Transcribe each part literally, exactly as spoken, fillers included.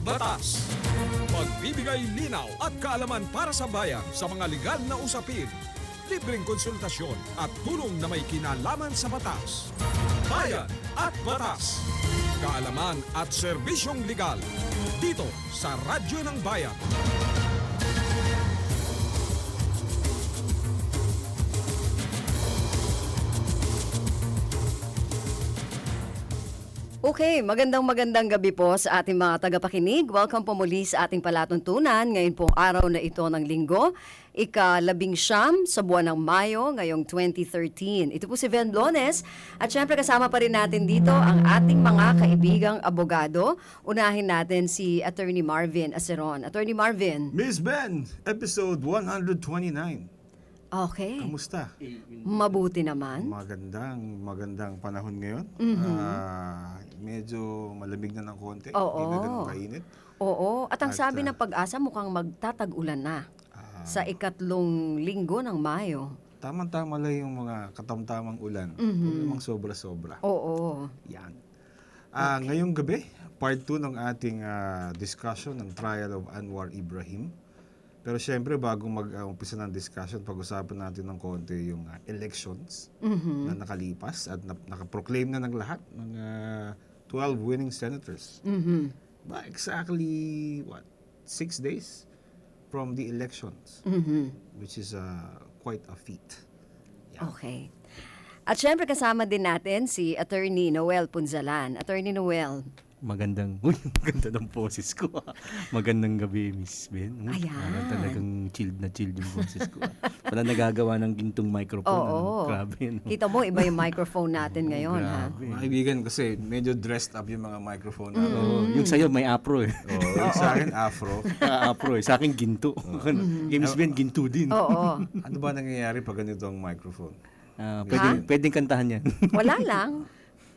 Batas. Magbibigay linaw at kaalaman para sa bayan sa mga legal na usapin, libreng konsultasyon at tulong na may kinalaman sa batas. Bayan at Batas. Kaalaman at serbisyong legal dito sa Radyo ng Bayan. Okay, magandang magandang gabi po sa ating mga tagapakinig. Welcome po muli sa ating palatuntunan. Ngayon pong araw na ito ng linggo, ika-labing siyam sa buwan ng Mayo ngayong twenty thirteen. Ito po si Ven Blones at syempre kasama pa rin natin dito ang ating mga kaibigang abogado. Unahin natin si Attorney Marvin Aceron. Attorney Marvin. Miss Ben, episode one twenty-nine. Okay. Kamusta? Mabuti naman. Magandang, magandang panahon ngayon. Mhm. Ah, medyo malamig na ng konti. Oo. Hindi na ganun kainit. Oo, at ang At, sabi ah, ng pag-asa mukhang magtatag-ulan na Ah, sa ikatlong linggo ng Mayo. Tamang-tama lang yung mga katamtamang ulan. Mhm. Huwag namang sobra-sobra. Oo. Yan. Ah, ngayong gabi, part two ng ating ah, discussion ng trial of Anwar Ibrahim. Pero syempre, bago mag-umpisa ng discussion, pag-usapan natin ng konti yung uh, elections Mhm. na nakalipas at na- nakaproclaim na ng lahat ng uh, twelve winning senators. Mhm. Ba, exactly, what, six days from the elections, Mhm. which is uh, quite a feat. Yeah. Okay. At syempre kasama din natin si Attorney Noel Punzalan. Attorney Noel. Magandang, uy, maganda ng boses ko. Magandang gabi, Miss Ben. Uy, Ayan. parang talagang chilled na chilled yung boses ko. Wala nagagawa ng gintong microphone. Oo. Ano? Grabe. No? Kita mo, iba yung microphone natin ngayon, ha? Grabe. Mga kaibigan, kasi medyo dressed up yung mga microphone natin. Oo, yung sa'yo may afro eh. Oh, yung sa akin, afro. Ah, afro eh. Sa akin ginto. Kay Miss Ben, ginto din. Oo. Ano ba nangyayari pag ganito ang microphone? Ah, pwedeng, pwedeng kantahan yan. Wala lang.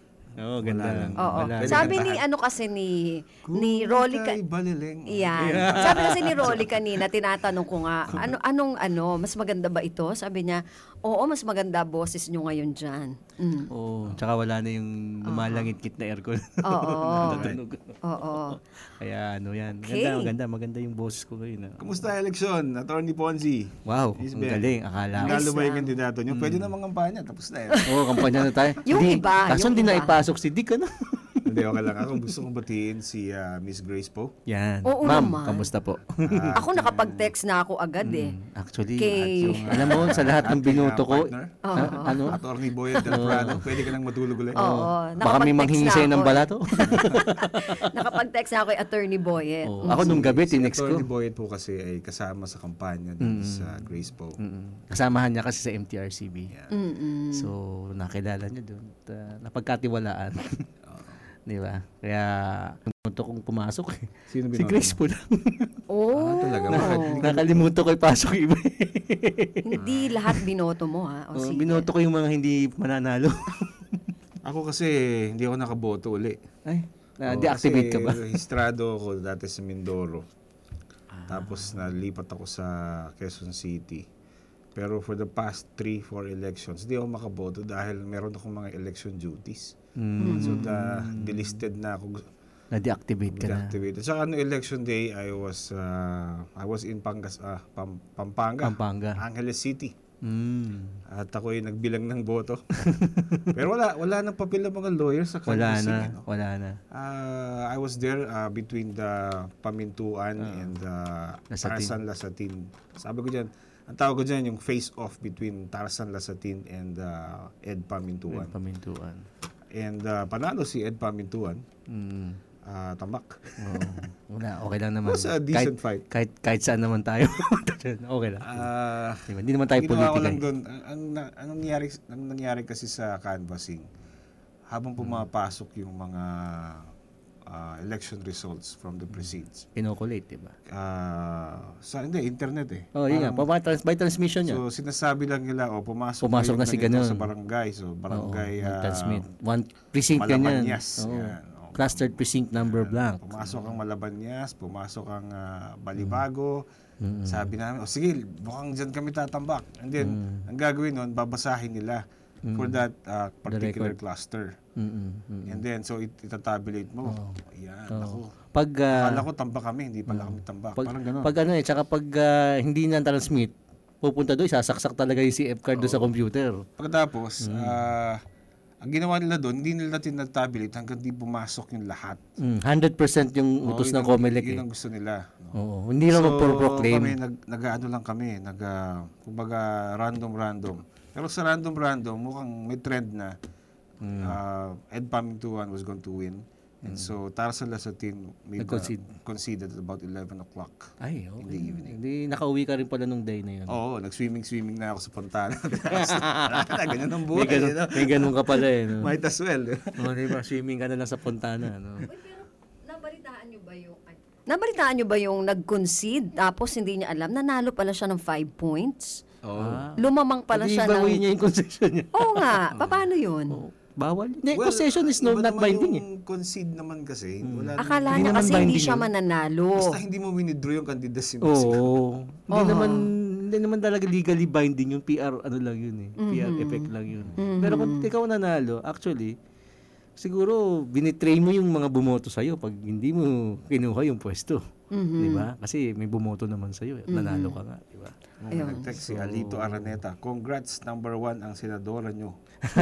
Oo, ganda Wala lang. lang. Oo. Wala. Pwede Sabi kantahan. ni ano kasi ni ni Rolly ka, Kung ika'y balileng. Yan. Sabi kasi ni Rolly kanina, tinatanong ko nga, ano anong ano, mas maganda ba ito? Sabi niya, oo, mas maganda boses nyo ngayon diyan. Mm. Oo, tsaka wala na yung lumalangit-kit na aircon. Oo. Natutunog. Oo. Kaya ano yan. Okay. Maganda, maganda. Maganda yung boses ko ngayon. ah. Kumusta eleksyon, Attorney Ponzi? Wow, Miss ang Ben. galing. Akala ko. Lalo ba yung ah. kandidato nyo? Pwede na mangampanya, tapos na yun. Oo, kampanya na tayo. Yung Hindi, iba, Kaso yung hindi na iba. ipasok si Dick, ano? Hindi, okay lang. Ako gusto kong batiin si ah, Miss Grace po. Yan. Oo Ma'am, naman. kamusta po? Ah, Ako nakapag-text na ako agad eh. Mm, Actually, Kay- at yung, alam mo, sa lahat ng ating, binoto ah, ko, partner, ah, ano? Attorney Boyet Del Prado, pwede ka nang matulog ulit. Oo. Baka may nakapag-text manghingi na sa'yo ako ng eh. balato. Nakapag-text na ako kay Attorney Boyet. Oo. Ako nung gabi, Si tinext ko. Attorney Boyet po kasi ay kasama sa kampanya ni Miss ah, Grace po. Mm-mm. Kasamahan niya kasi sa M T R C B. Mm-mm. So, nakilala niya doon. At, uh, napagkatiwalaan. Di ba? Kaya, binoto kong pumasok eh. Sino Si binoto Grace mo? po lang. Oh. Ah, talaga? Oo. Bakit? Nakalimutan ko ipasok iba. Hindi lahat binoto mo ha. O Oh, sige. binoto ko yung mga hindi mananalo. Ako kasi hindi ako nakaboto uli. Ay, Oo, na-deactivate ka kasi ba? rehistrado ako dati sa Mindoro. Tapos nalipat ako sa Quezon City. Pero for the past three, four elections, di ako makaboto dahil meron akong mga election duties. Mm, So, the, delisted na ako. na-deactivate ka na. Deactivated. Saka no election day, I was uh, I was in Pangas, ah, Pam- Pampanga, Pampanga. Angeles City. Mm. At ako ay nagbilang ng boto. Pero wala wala nang papel ng mga lawyers sa Wala canvassing, na, eh, no? wala na. Uh, I was there uh, between the Pamintuan and the Lasatin. Tarzan Lasatin. Sabi ko dyan, ang tawag ko dyan yung face-off between Tarzan Lasatin and uh, Ed Pamintuan. Pamintuan. And uh, panalo si Ed Pamintuan, Mm. uh, tamak. Oo. Wala, okay lang naman. It was a decent kahit, fight. Kahit, kahit saan naman tayo. Okay lang. Uh, Diba? Hindi naman tayo ginawa ko politika. lang eh. doon, ang, ang, na- ang, nangyari, ang nangyari kasi sa canvassing, habang pumapasok yung mga uh, election results from the precincts, Inoculate, di ba? uh, sa hindi internet eh. Oh, yun nga. Parang- Pa- trans- by transmission yan. So sinasabi lang nila, oh, pumasok, Pumasok yung na si ganito ganun. sa barangay. So barangay Oo, ah, transmit. One precinct yan yan. Malabanyas. Oo. Yan. Oh, Clustered precinct number blank. pumasok ang Malabanyas, pumasok ang ah, Balibago. Mm. Sabi namin, oh sige, mukhang dyan kami tatambak. And then, Mm. ang gagawin nun, babasahin nila for that uh, particular record. cluster. Mm-mm, mm-mm. And then, so it, itatabulate mo. Oo. Ayan, Oo. ako. Pag ah, Akala ko tambak kami, hindi pala kami tambak. pag, Parang gano'n. pag ano eh, tsaka pag ah, hindi na transmit, pupunta doon, sasaksak talaga yung C F card doon sa computer. Pagkatapos, Mm. ah, ang ginawa nila doon, hindi nila tinatabulate hanggang di pumasok yung lahat. Mm, one hundred percent yung Oo, utos yun ng ang- COMELEC Yun eh. ang gusto nila. no? Oo, hindi lang magpro-proclaim. kami, nag, nag-ano lang kami, nag, ah, kumbaga, random-random. Pero sa random-random, mukhang may trend na Mm. uh, Ed Pamintuan was going to win. And so, Tarzan Lasatin made, uh, Nag-concede. conceded at about eleven o'clock. Ay, okay. In the evening. Hindi, nakauwi ka rin pala nung day na yun. Oo, nag-swimming-swimming na ako sa Fontana. Ganyan ang may, buhay. ganun, you know? may ganun ka pala eh. No? Might as well. Oh, diba? Swimming ka na lang sa Fontana. No? Nabalitaan niyo ba yung Nabalitaan niyo ba yung nag-concede tapos hindi niya alam nanalo pala siya ng five points? Oo. Ah. Lumamang pala Hindi siya bawi ng niya yung concession niya. Oo nga, paano 'yun? Oh, bawal. Hindi, Well, concession is no, iba not naman binding eh. yung concede naman kasi. Wala Akala Hindi niya naman kasi hindi binding siya yun. mananalo. Basta hindi mo winidraw yung candidacy mo. Oo. Hindi Oo. naman hindi naman talaga legally binding yung P R ano lang yun eh. P R effect lang yun. Pero kung ikaw nanalo, actually siguro binitray mo yung mga bumoto sa iyo pag hindi mo kinuha yung pwesto. Mhm. 'Di ba? Kasi may bumoto naman sa iyo, nanalo ka nga, 'di ba? Mga nag-text si Alito Araneta, congrats number one ang senadora nyo.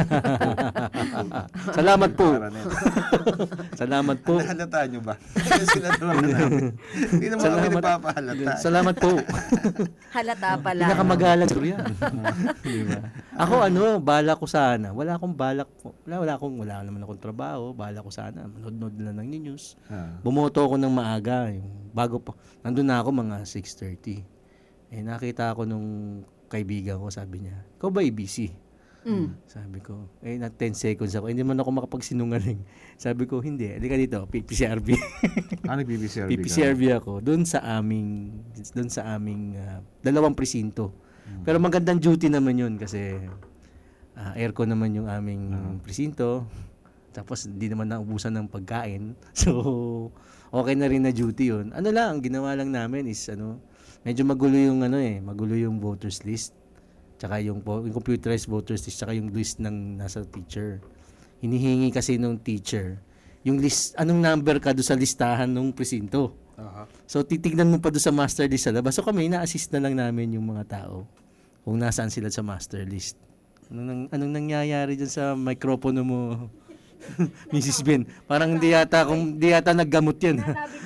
Salamat po. Araneta. Salamat po. Nahalata nyo ba? Yung senadora namin. Hindi naman kami Salamat. nagpapahalata. Salamat po. Halata pala. Pinakamagalang siguro yan. Di ba? Ako ano, bala ko sana. Wala akong balak. Wala, wala akong, wala naman akong trabaho. Bala ko sana. Manood-nood lang ng news. Ah. Bumoto ako ng maaga. Yung bago pa. Nandun na ako mga six thirty. Eh nakita ako nung kaibigan ko, sabi niya, ikaw ba A B C? Mm. Sabi ko, eh na ten seconds ako. Hindi man ako makapagsinungaling. Sabi ko, hindi. Halika dito, P P C R B. Ah, nag-P P C R B P P C R B ako doon sa aming doon sa aming ah, dalawang presinto. Pero magandang duty naman 'yun kasi ah, aircon naman yung aming presinto. Tapos hindi naman naubusan ng pagkain. So okay na rin na duty 'yun. Ano lang, ang ginawa lang namin is ano, medyo magulo yung ano eh, magulo yung voters list. Tsaka yung, po- yung computerized voters list, tsaka yung list ng nasa teacher. Hinihingi kasi nung teacher yung list, anong number ka doon sa listahan ng presinto. Aha. So, titignan mo pa doon sa master list sa labas. So, kami, na-assist na lang namin yung mga tao kung nasaan sila sa master list. Anong, nang- anong nangyayari dyan sa microphone mo, Missus Ben? Parang hindi yata, kung, hindi yata naggamot yan.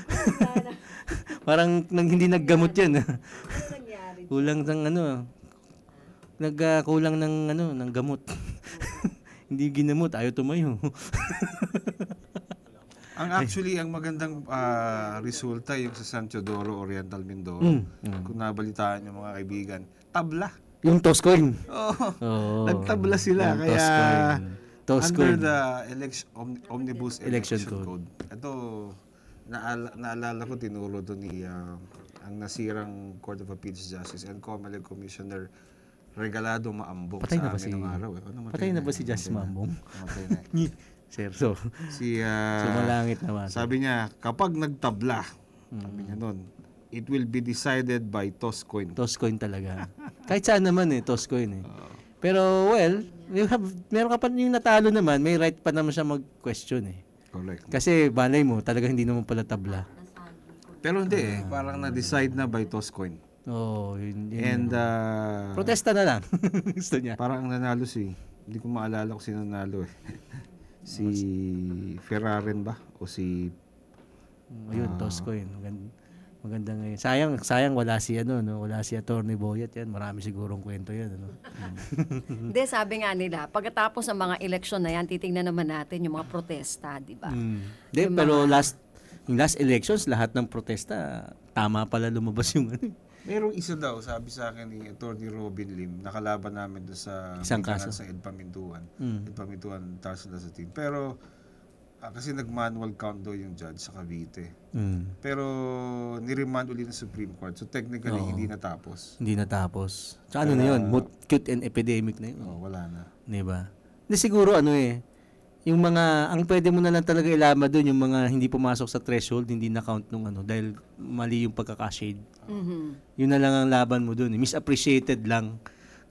Parang nang, hindi naggamot yan. Kulang ng ano, nag, ah, kulang ng ano, ng gamot. Hindi ginamot, ayaw tumayo. Ang actually, ang magandang ah, resulta yung sa San Teodoro Oriental Mindoro. Mm, mm. Kung nabalitaan yung mga kaibigan, tabla. Yung toss coin. Oo. Oo. Nagtabla sila. Yung Kaya toss coin. Toss under coin. the election, om- Omnibus Election Election, Code. Code. Ito, naala, naalala ko, tinuro to ni ah, ang nasirang Court of Appeals Justice and COMELEC Commissioner Regalado Maambong Patay sa na ba amin si- nung araw. Eh. Ano, Patay na ba si Justice Namatay na. Mambong? Namatay na. Sir, so, Si, ah, sumalangit naman. sabi niya, kapag nagtabla, Hmm. sabi niya nun, it will be decided by toss coin. Toss coin talaga. Kahit saan naman eh, toss coin eh. Pero well, you have, meron ka pa yung natalo naman, may right pa naman siya mag-question eh. Correct. Kasi balay mo, talaga hindi naman pala tabla. Pero hindi eh, parang na-decide na by toss coin. Oo, oh, yun, yun. And, ah, Protesta na lang. Gusto niya. parang ang nanalo si, hindi ko maalala kung sino nanalo eh. Si Ferraren ba? O si, Ayun, toss coin. Maganda, maganda ngayon. Sayang, sayang wala si ano, no? Wala si Attorney Boyet yan. Marami sigurong kwento yan, ano. Hindi, sabi nga nila, pagkatapos ng mga eleksyon na yan, titingnan naman natin yung mga protesta, di ba? Mm. Di, pero last yung last elections, lahat ng protesta, tama pala lumabas yung ano. merong isa daw, sabi sa akin ni Attorney Robin Lim, nakalaban namin doon sa Isang bigyan kaso. sa Ed Pamintuan. Mm. Ed Pamintuan, Tarzan Lasatin. Pero, ah, kasi nag-manual count daw yung judge sa Cavite. Mm. Pero, niremand ulit ng Supreme Court. So, technically, Oo. hindi natapos. Hindi natapos. So ano na yun? Moot, cute and epidemic na yun. Oh, wala na. Di ba? Hindi siguro ano eh, yung mga, ang pwede mo na lang talaga ilama doon, yung mga hindi pumasok sa threshold, hindi na-count nung ano, dahil mali yung pagkakashade. Mhm. Yun na lang ang laban mo doon. Eh. Misappreciated lang.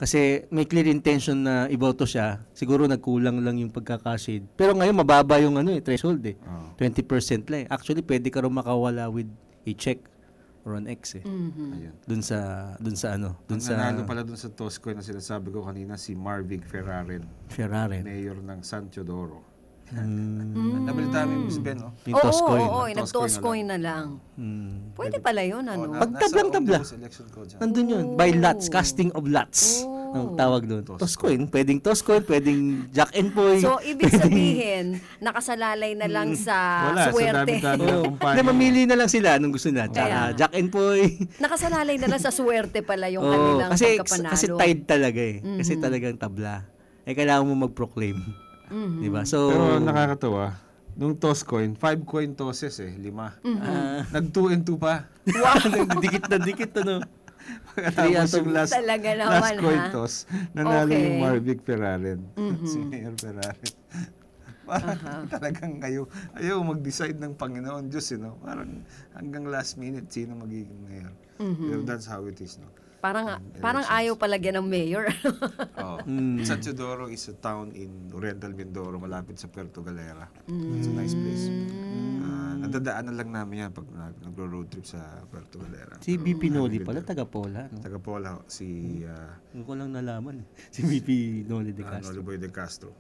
Kasi may clear intention na iboto siya. Siguro nagkulang lang yung pagkakashade. Pero ngayon mababa yung ano eh, threshold eh. Oo. twenty percent lang eh. Actually, pwede ka rin makawala with a check or an X eh. Ayun. Dun sa, dun sa ano, dun Ang sa nanalo pala dun sa Toscoy na sinasabi ko kanina, si Marvick Ferraren, Ferrari. mayor ng San Teodoro. Mm. Nabalita mo yung Miss Ben, no? Yung Oo, toss coin. oo, oo, Toss nag-toss coin coin na lang. Mm. Pwede pala yun, Oh, ano? na- Pagtablang-tabla. nasa omnibus election code yan. Nandun yun. By lots. Casting of lots. Ang tawag doon. Toss Toss coin. Pwedeng toss coin. Pwedeng jack and boy. So, ibig sabihin, nakasalalay na lang sa Wala, sa swerte. dami-dami ng Oo. kumpanya. Hindi, mamili na lang sila anong gusto na. Jack, Kaya. jack and boy. Nakasalalay na lang sa swerte pala yung Oo, kanilang kasi, pagkapanalo. kasi tied talaga eh. Kasi talagang tabla. Eh, kailangan mo mag-proclaim. Di ba? So, Pero nakakatawa, nung toss coin, five coin tosses eh, lima. ah, Nag two and two pa. dikit na dikit ano. Pagkatapos yung last, Talaga last naman, coin ha? toss, nanalo Okay. yung Marvick Ferraren. Si Mayor Ferraren. Parang talagang ayaw, ayaw mag-decide ng Panginoon Diyos, you know? Parang hanggang last minute, sino magiging mayor. Pero that's how it is, no? Parang, parang ayaw palagyan ng mayor. Oh. San Teodoro is a town in Oriental Mindoro, malapit sa Puerto Galera. It's a nice place. Uh, nadadaanan lang namin yan pag nag- nagro-road trip sa Puerto Galera. Si B P Noli pala, taga Pola. No? Taga Pola, si uh, Hindi ko lang nalaman. Si B P Noli de uh, Castro. Noliboy de Castro.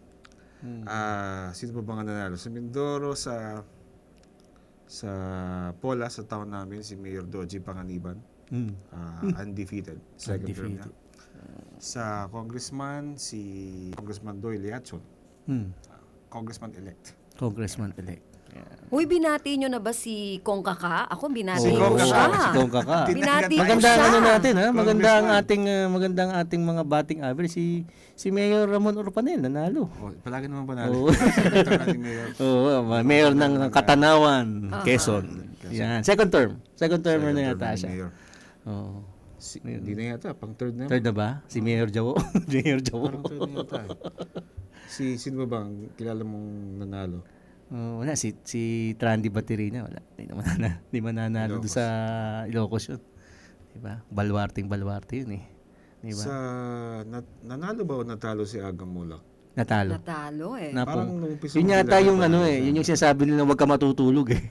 Ah, sino pa ba nga nanalo? Sa Mindoro, sa sa Pola, sa town namin, si Mayor Doji Panganiban. Mm. uh, undefeated. Second term niya. Sa congressman, si Congressman Doyle Yatson. Mm. Congressman-elect. Congressman-elect. Uy, binati nyo na ba si Kong Kaka? Ako, binati Si ko Kong siya. Kaka. Si Kong Kaka. Binati ko Maganda ang siya. ano natin ha, maganda ang Congressman. ating uh, maganda ang ating mga batting average si si Mayor Ramon Orpanel nanalo. Oh, palagi naman Oo. panalo. Senator natin Mayor. Oo, uh, Mayor ng Katanawan, Quezon. Yan, second term. Second termer na Second yata term siya. Mayor. Oo. Si, hindi na yata, pang third na. Third na ba? Si Mayor Jawo. Mayor Jawo. Parang third na yata. eh. Si, sino ba bang kilala mong nanalo? Oh, wala si si Trandy Baterina wala. Hindi naman na, hindi man nanalo doon Ilocos. sa Ilocos yun. 'Di ba? Balwarting Balwarte yun eh. 'Di ba? Sa, nat, nanalo ba o natalo si Aga Mulak? Natalo. Natalo eh. Napo. Parang nung umpisa Yun mo yata kilala yung pa ano rin eh, siya. yun yung sinasabi nila huwag ka matutulog eh.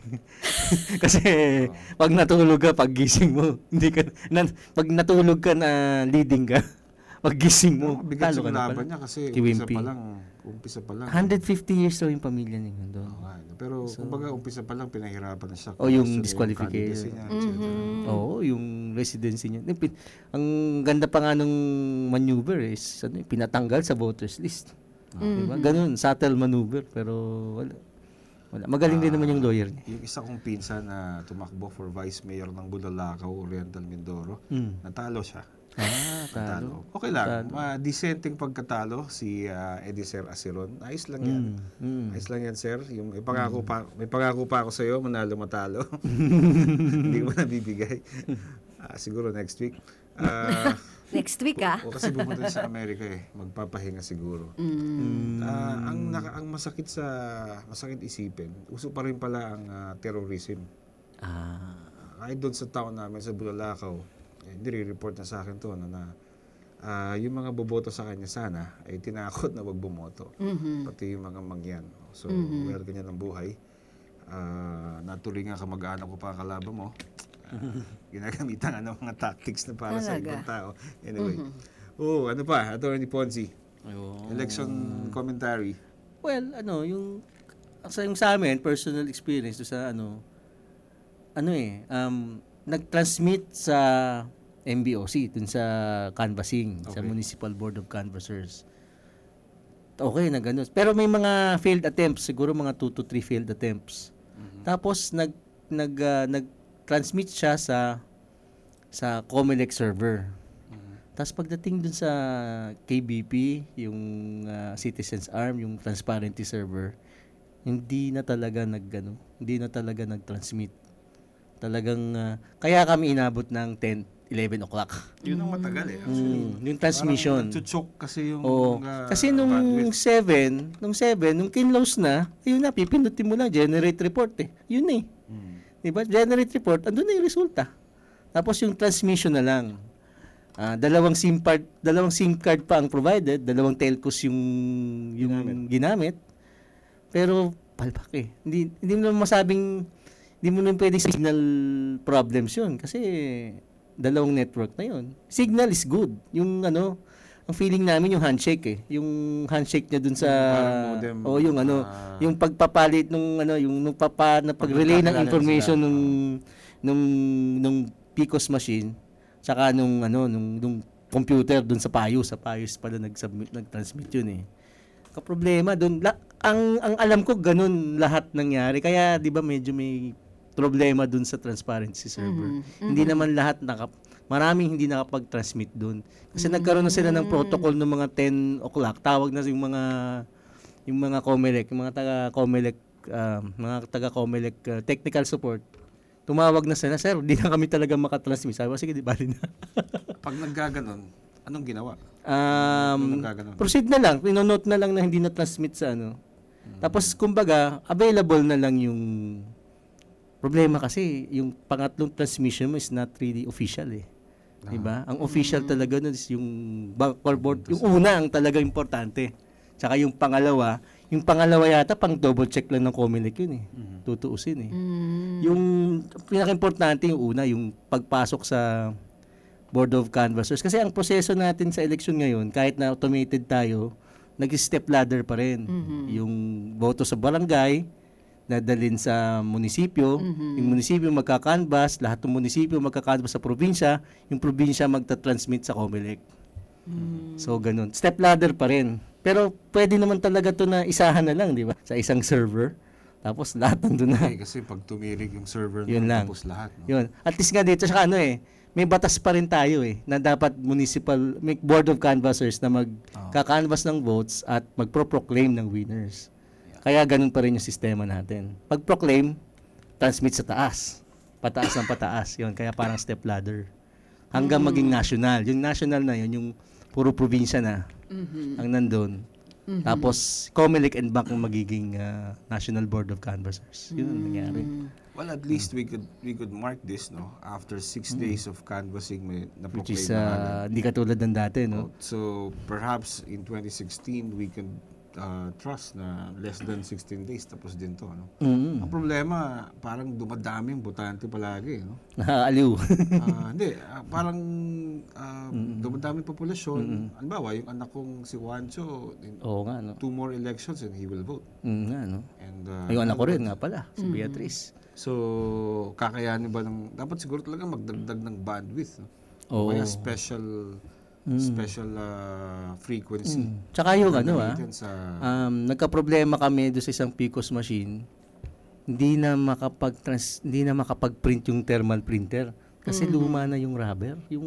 Kasi pag natulog ka, pag gising mo, hindi ka, na, pag natulog ka na leading ka, pag gising mo, Bigat talo ka yung na laban pala. niya kasi Kay umpisa Wimpy. pa lang. Umpisa pa lang. one hundred fifty years daw yung pamilya niya doon. Oo nga, no? Pero kumbaga umpisa pa lang pinahirapan na siya. O, yung Question disqualification. candidacy niya, et cetera. Oo, yung residency niya. Yung pin- Ang ganda pa nga nung maneuver is ano, eh, pinatanggal sa voters list. Diba? Ganun, subtle maneuver pero wala. Wala. Magaling din naman yung lawyer niya. Yung isa kong pinsan na tumakbo for vice mayor ng Bulalakaw, Oriental Mindoro, Mm. natalo siya. Ah, talo. Natalo. Okay lang. Uh, decenteng pagkatalo si uh, Ediser Asiron. Ayos lang yan. Mm. Mm. Ayos lang yan, sir. Yung may pangako pa, may pangako pa ako sa iyo, manalo matalo. Hindi mo nabibigay. Ah, siguro next week. Ah, Next week ah. o kasi pupunta sa Amerika eh, magpapahinga siguro. Mm. Ah, ang naka, ang masakit sa masakit isipin, uso pa rin pala ang ah, terrorism. Ah. Kahit doon sa town namin sa Bulalakaw, eh, nire-report na sa akin to na, na ah, yung mga boboto sa kanya sana ay tinakot na wag bumoto. Mhm. Pati yung mga mangyan. So, well, ganyan ang buhay. Ah, natuloy nga kamag-anak ko pa ang kalaban mo. Ah, ginagamitan nga ng mga tactics na para sa Talaga? ibang tao. Anyway. Oh, ano pa? Attorney Ponzi. Ayun. Election commentary. Well, ano, yung sa yung sa amin personal experience do sa ano ano eh um nag-transmit sa M B O C dun sa canvassing sa Okay. Municipal Board of Canvassers. Okay na ganun. Pero may mga failed attempts, siguro mga two to three failed attempts. Tapos nag nag ah, nag-transmit siya sa sa Comelec server. Tapos pagdating dun sa K B P, yung ah, Citizens Arm, yung transparency server, hindi na talaga nag ano, hindi na talaga nag-transmit. Talagang ah, kaya kami inabot ng ten, eleven o'clock. Yun ang matagal eh. Actually. Mm, yung transmission. Parang nagchuchok kasi yung Oo. ah, Kasi nung bandwidth. seven, nung seven, nung kinlose na, ayun na, pipindutin mo lang, generate report eh. Yun eh. Mm. Diba? Generate report, andun na yung resulta. Tapos yung transmission na lang. Ah, dalawang SIM card, dalawang SIM card pa ang provided, dalawang telcos yung yung ginamit. ginamit. Pero palpak eh. Hindi hindi mo naman masabing hindi mo naman pwedeng signal problems 'yun kasi dalawang network na 'yun. Signal is good. Yung ano, ang feeling namin yung handshake eh. Yung handshake niya dun sa Parang modem. oh, yung ano, Ah. yung pagpapalit nung ano, yung nung papa na pag-relay ng Pagkakilala information sila. nung nung nung P C O S machine saka nung ano nung nung computer dun sa Pius, sa Pius pala nag-submit nag-transmit yun eh. Ka-problema doon ang ang alam ko ganun lahat nangyari. Kaya 'di ba medyo may problema dun sa transparency server. Hindi naman lahat naka maraming hindi nakapag-transmit doon. Kasi nagkaroon na sila ng protocol ng mga ten o'clock. Tawag na yung mga yung mga Comelec, yung mga taga Comelec, um, mga taga Comelec uh, technical support. Tumawag na sila, sir, hindi na kami talaga makatransmit. Sabi ko, sige, di bali na. Pag naggaganon, anong ginawa? um, Anong gaganon? proceed na lang. Pinonote na lang na hindi na-transmit sa ano. Tapos, kumbaga, available na lang yung problema kasi yung pangatlong transmission mo is not really official eh. Diba? Ang official talaga nun is yung backward board. Yung una ang talaga importante. Tsaka yung pangalawa, yung pangalawa yata pang double check lang ng Comelec yun eh. Tutuusin eh. Yung pinaka-importante yung una, yung pagpasok sa Board of Canvassers. Kasi ang proseso natin sa eleksyon ngayon, kahit na automated tayo, nag-step ladder pa rin. Yung boto sa barangay, nadalin sa munisipyo, yung munisipyo magka-canvass, lahat ng munisipyo magka-canvass sa probinsya, yung probinsya magta-transmit sa Comelec. So, ganun. Step ladder pa rin. Pero, pwede naman talaga to na isahan na lang, di ba? Sa isang server. Tapos, lahat nandun na. Eh, kasi pag tumirig yung server Yun na, lang. tapos lahat. No? Yun. At least nga dito, saka ano eh, may batas pa rin tayo eh, na dapat municipal, may board of canvassers na magka-canvass ng votes at magpro-proclaim ng winners. Kaya ganun pa rin yung sistema natin. Pag proclaim, transmit sa taas. Pataas ng pataas. Yun, kaya parang step ladder. Hanggang maging national. Yung national na yun, yung puro probinsya na ang nandun. Tapos, Comelec and Bank ang magiging uh, National Board of Canvassers. Yun ang nangyari. Well, at least we could we could mark this, no? After six days of canvassing, may Which na-proclaim is, na uh, agad. hindi katulad ng dati, no? So, perhaps in twenty sixteen, we can uh, trust na less than sixteen days, tapos din to, no? Mm. Ang problema, parang dumadami yung botante palagi, no? Nakakaaliw. Ah, hindi, ah, parang ah, dumadami yung populasyon. Halimbawa, yung anak kong si Juancho, in Oo nga, no? two more elections and he will vote. Mm, nga, no? And, uh, Yung anak ko rin nga pala, si Beatrice. So, kakayanin ba ng, dapat siguro talaga magdagdag ng bandwidth, no? Oo. O kaya special, special ah, frequency. Tsaka yung ano ah, Gagamitin sa, um, nagka-problema kami doon sa isang P C O S machine, hindi na makapag trans, hindi na makapag-print yung thermal printer kasi luma na yung rubber, yung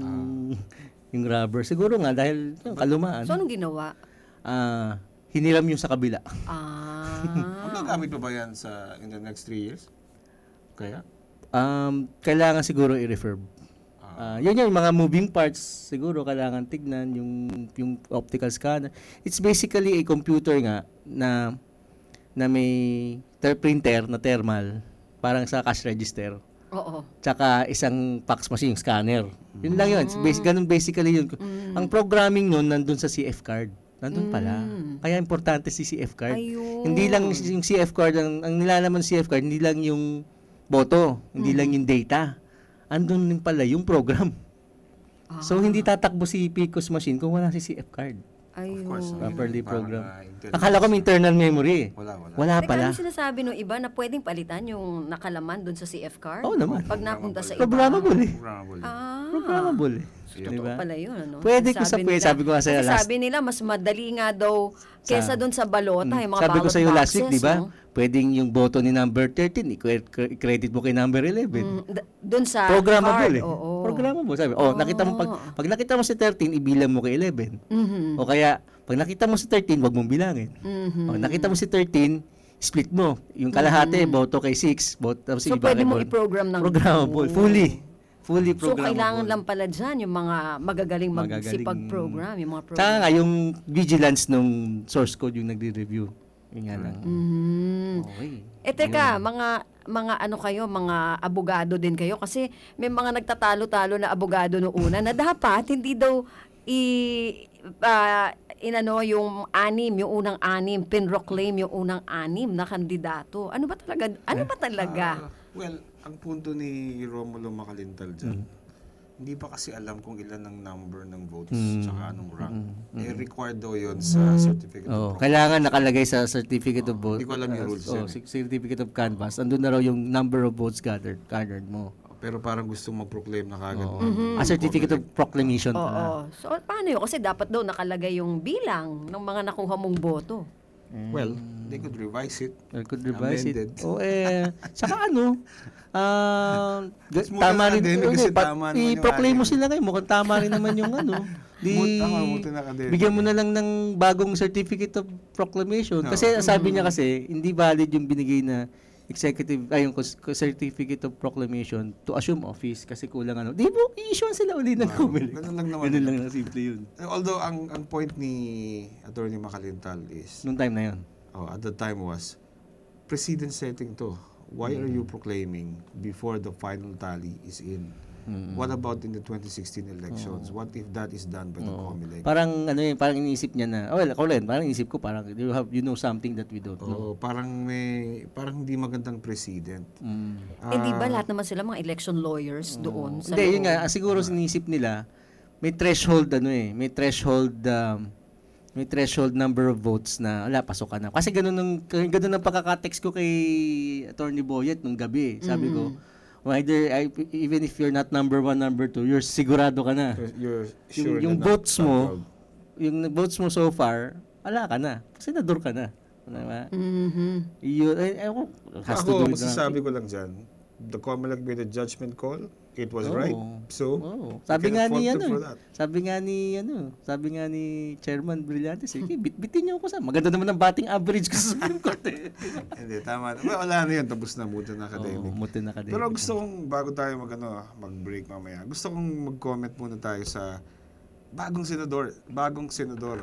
yung rubber. Siguro nga dahil yung kalumaan. So, anong ginawa? Ah, hiniram yung sa kabila. Ah. magagamit pa ba yan sa, in the next three years? Kaya? Um, kailangan siguro i-refurb. Ah, yun yung mga moving parts siguro kailangan tignan yung yung optical scanner. It's basically a computer nga na na may ter- printer na thermal parang sa cash register. Oo. Tsaka isang fax machine, yung scanner. Yun lang yun. Bas- ganun basically yun. Ang programming nun nandun sa C F card. Nandun pala. Kaya importante si C F card. Ayun. Hindi lang yung C F card, ang, ang nilalaman ng C F card, hindi lang yung boto, hindi lang yung data. Andun din pala yung program. So, hindi tatakbo si P C O S machine kung wala si C F card. Ayun. Of course. Properly Parang, program. ah, intelligence. Akala ko may internal memory. Wala, wala. Wala Teka, pala. ano sinasabi nung iba na pwedeng palitan yung nakalaman dun sa C F card? Oo naman. Pag napunta sa iba. Programmable eh. Programmable. Ah. Programmable eh. Totoo Diba? pala yun, ano? Pwede ko sa Sabi pwede. nila- Sabi ko nga sa'yo kasi last- sabi nila, mas madali nga daw kesa dun sa balota, yung mga Sabi ko ballot sa iyo last week, boxes, di ba? no? Pwedeng yung boto ni number thirteen, i-credit mo kay number eleven. Mm, d- dun sa Programmable card, eh. oo. Programmable. Sabi, oh, nakita mo pag, pag nakita mo si thirteen, ibilang mo kay eleven. Mhm. O kaya, pag nakita mo si thirteen, wag mong bilangin. Mhm. O, nakita mo si thirteen, split mo. Yung kalahati, boto kay six. Boto, tapos So, iba pwede kay mong boto. i-program ng... Programmable. Oo. Fully. Fully So, programmable. kailangan lang pala dyan yung mga magagaling Magagaling- magsipag-program, yung mga Tsaka program. nga, yung vigilance nung source code yung nagre-review. Yun nga lang. Mhm. Okay. Eh teka, mga mga ano kayo, mga abogado din kayo kasi may mga nagtatalo-talo na abogado noong una na dapat hindi daw i ah, inano yung anim, yung unang anim, pinroclaim yung unang anim na kandidato. Ano ba talaga? Ano ba talaga? Ah, well, ang punto ni Romulo Macalintal dyan, hindi pa kasi alam kung ilan ang number ng votes tsaka anong rank. Eh, required daw yun sa certificate of Oh, proclamation. kailangan nakalagay sa certificate of vote. hindi ko alam yung uh, rules oh, yun eh. cer- certificate of canvass. Andun na raw yung number of votes gathered, gathered mo. Pero parang gusto mag-proclaim na kagad. Oh. A certificate of proclamation. Oo. ah. So paano yun? Kasi dapat daw nakalagay yung bilang ng mga nakuha mong boto. Well, they could revise it. Or could revise Amended. it. O eh, saka ano, ah, ga- Smooth tama na rin, academic okay, kasi pa- tama naman yung i-proclaim mo anim. sila ngayon, mukhang tama rin naman yung ano. Di, Mut- tama, muti na academic. bigyan mo na lang ng bagong certificate of proclamation. No. Kasi sabi niya kasi, hindi valid yung binigay na executive, ay yung cos- cos- certificate of proclamation to assume office kasi kulang ano. Di mo, i-issue sila uli ng Comelec. ganun lang naman. Ganun lang na simple yun. Although, ang ang point ni Attorney Macalintal is, Noong time na yun. oh, at the time was, precedent setting to. Why are you proclaiming before the final tally is in? What about in the twenty sixteen elections? What if that is done by the Comelec? Parang ano yun, parang iniisip niya na, oh, well, ako rin, parang iniisip ko, parang you have, you know something that we don't know. Oo, parang may, parang hindi magandang precedent. Mm. Eh di ba lahat naman sila mga election lawyers doon sa Hindi, yun loob? nga, ah, siguro sinisip nila, may threshold, ano eh, may threshold, um, may threshold number of votes na, wala, pasok ka na. Kasi ganun ang, ganun ang pagkakatext ko kay Attorney Boyet nung gabi. Sabi ko, either, I, even if you're not number one, number two, you're sigurado ka na. You're Yung, sure yung na votes not- mo, not proud. yung votes mo so far, wala ka na. Senador ka na. Diba? Mhm. Yun, eh, ewan ko, has to do Ako, with masasabi ko lang dyan, the Comelec made a judgment call. It was Oo. right. So, Oo. you Sabi nga cannot ni fault them ano, for eh. that. sabi nga ni ano, sabi nga ni Chairman Brillantes, sige, bitbitin niyo ako sa. Maganda naman ang batting average ko sa Supreme Court. Eh. Hindi, tama. Well, wala na yun. Tapos na muna na Oo, academic. muti na ka din. Pero gusto kong, bago tayo mag, ano, mag-break mamaya, gusto kong mag-comment muna tayo sa bagong senador, bagong senador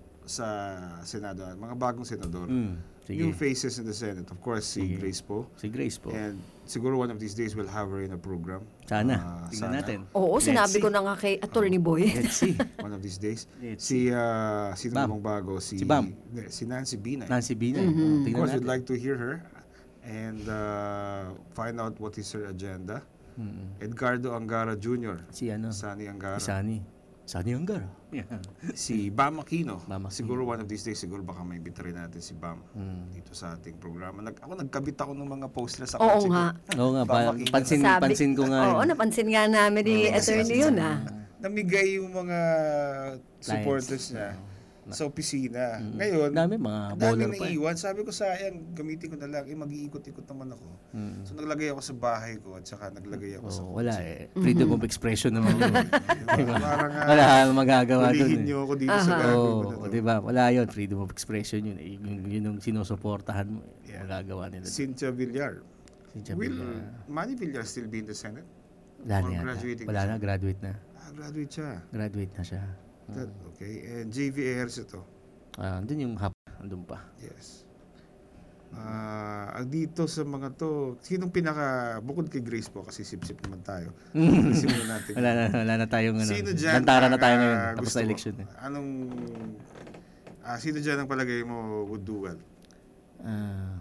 sa Senado, mga bagong senador. Mm, sige. New faces in the Senate. Of course, si Sige. Grace po. Si Grace po. And siguro one of these days we'll have her in a program. Sana. Ah, Tingnan sana. natin. Oo, Let's sinabi see. ko na nga kay Attorney Boy. Let's see. One of these days. Let's Si, uh, sino Bam. namang bago? Si, Si Bam. Hindi, si Nancy Binay. Nancy Binay. Mm-hmm. Oh, Of tingnan course, natin. we'd like to hear her and uh, find out what is her agenda. Mm-mm. Edgardo Angara Junior Si ano? Sani Angara. Si Sani. Sani Angara. Yeah. Si Bam Aquino. Bam Aquino. Siguro one of these days, siguro baka may invita rin natin si Bam Mm. dito sa ating programa. Nag, ako nagkabit ako ng mga posters sa Oo kotse ko. nga. Oo nga, pa- Bam Aquino. pansin, Sabi- pansin ko nga. Oo, yun. napansin nga namin ni Attorney yun ah. Namigay yung mga supporters niya sa opisina. Ngayon, Dami, mga ang baller daming pa. eh. naiiwan. Sabi ko, sayang, gamitin ko na lang. Eh, mag-iikot-ikot naman ako. So, naglagay ako sa bahay ko at saka naglagay ako sa Oo, kotse. wala eh. Freedom of expression naman yun. Parang, ah, Wala kang magagawa doon. hulihin Eh. niyo ako dito sa gagawin ko na Oo, to. di ba? Wala yun. Freedom of expression yun. Eh. Yun, yun yung sinusuportahan mo. Eh. Yeah. Magagawa nila. Cynthia Villar. Si Will Chabila. Manny Villar still be in the Senate? Wala or na yata. graduating Wala na na, graduate na. Ah, graduate siya. Graduate na siya. That, okay. And J V Ayers ito. Ah, andun yung hap. Andun pa. Yes. Ah, dito sa mga to, sinong pinaka, bukod kay Grace po, kasi sip-sip naman tayo. Simulan natin. Wala na, wala na tayong ano. Sino dyan? Bantara na tayo ang, ngayon. ah, Tapos gusto na mo? election eh. Anong, ah, sino dyan ang palagay mo would do well? Ah,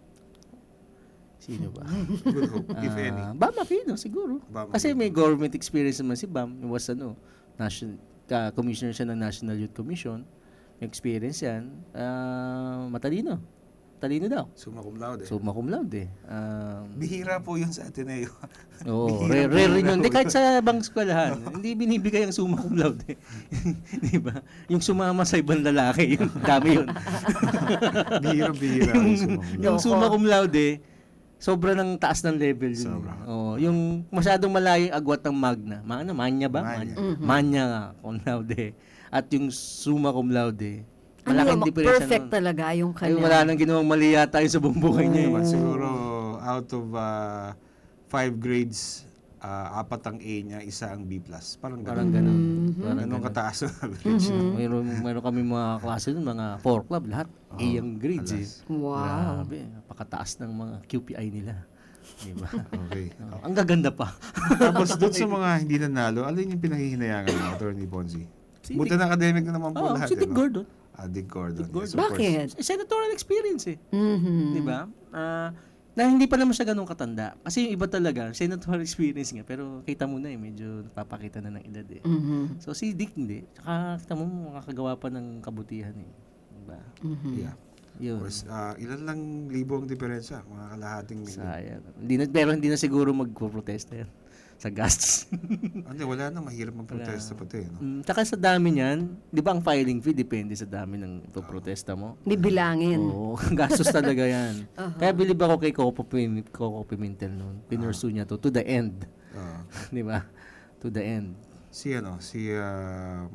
sino ba? Good hope, if any. Ah, Bam Aquino siguro. Bam Kasi Aquino. may government experience naman si Bam. He was ano, national, ka, commissioner siya ng National Youth Commission. May experience yan. Ah, matalino. Talino daw. Summa cum laude. Summa cum laude. Um, Bihira po yun sa Ateneo. Oo, Bihira rare, po rare yun. rin yun. Hindi, kahit sa bang eskwelahan, hindi binibigay ang summa cum laude. Di ba? Yung sumama sa ibang lalaki, yun, dami yun. Bihira, bihira. yung summa cum laude. Yung summa cum laude, sobra ng taas ng level yun. Sobra. Eh. Oo, yung masyadong malayo yung agwat ng magna. Ma, ano, manya ba? Manya. Manya, manya nga, cum laude. At yung summa cum laude, Ano malaking yun, diferensya perfect nun. talaga yung Ay, kanya. wala nang ginawang mali yata yung sa buong buhay niya. eh. Diba, siguro out of uh, five grades ah, apat ang A niya, isa ang B plus. Parang Parang ganun. ganun. Parang Ganun ganun. kataas ang average. Mayroon, mayroon kami mga klase nun, mga four club, lahat. A ang grades eh. Wow. Grabe, napakataas ng mga Q P I nila. Diba? Okay. Oh, ang gaganda pa. Tapos doon sa mga hindi nanalo, alin yung pinahihinayangan ng Attorney Bonzi? Si Buti na academic na naman po Oh, lahat. si eh, Dick no? Gordon. Ah, Dick Gordon. Dick Yes, Gordon. of course. Bakit? Eh, senatorial experience eh. Mhm. Di ba? Ah, na hindi pa naman siya ganun katanda. Kasi yung iba talaga, senatorial experience nga, pero kita mo na eh, medyo napapakita na ng edad eh. Mhm. So si Dick hindi. Tsaka kita mo, makakagawa pa ng kabutihan eh. Diba? Mhm. Yeah. Yun. Of course, ah, ilan lang libo ang diferensya? Mga kalahating milyon. Sayang. Hindi na, pero hindi na siguro magpo-protesta yan sa gastos. Hindi, wala na. Mahirap magprotesta pati. No? mm, tsaka sa dami niyan, di ba ang filing fee depende sa dami ng ipoprotesta mo? Di bilangin. Oo, gastos talaga yan. Kaya bilib ako kay Coco, Pim- Coco Pimentel noon. Pinursu niya to to the end. Ah, Di ba? To the end. si ano, si um,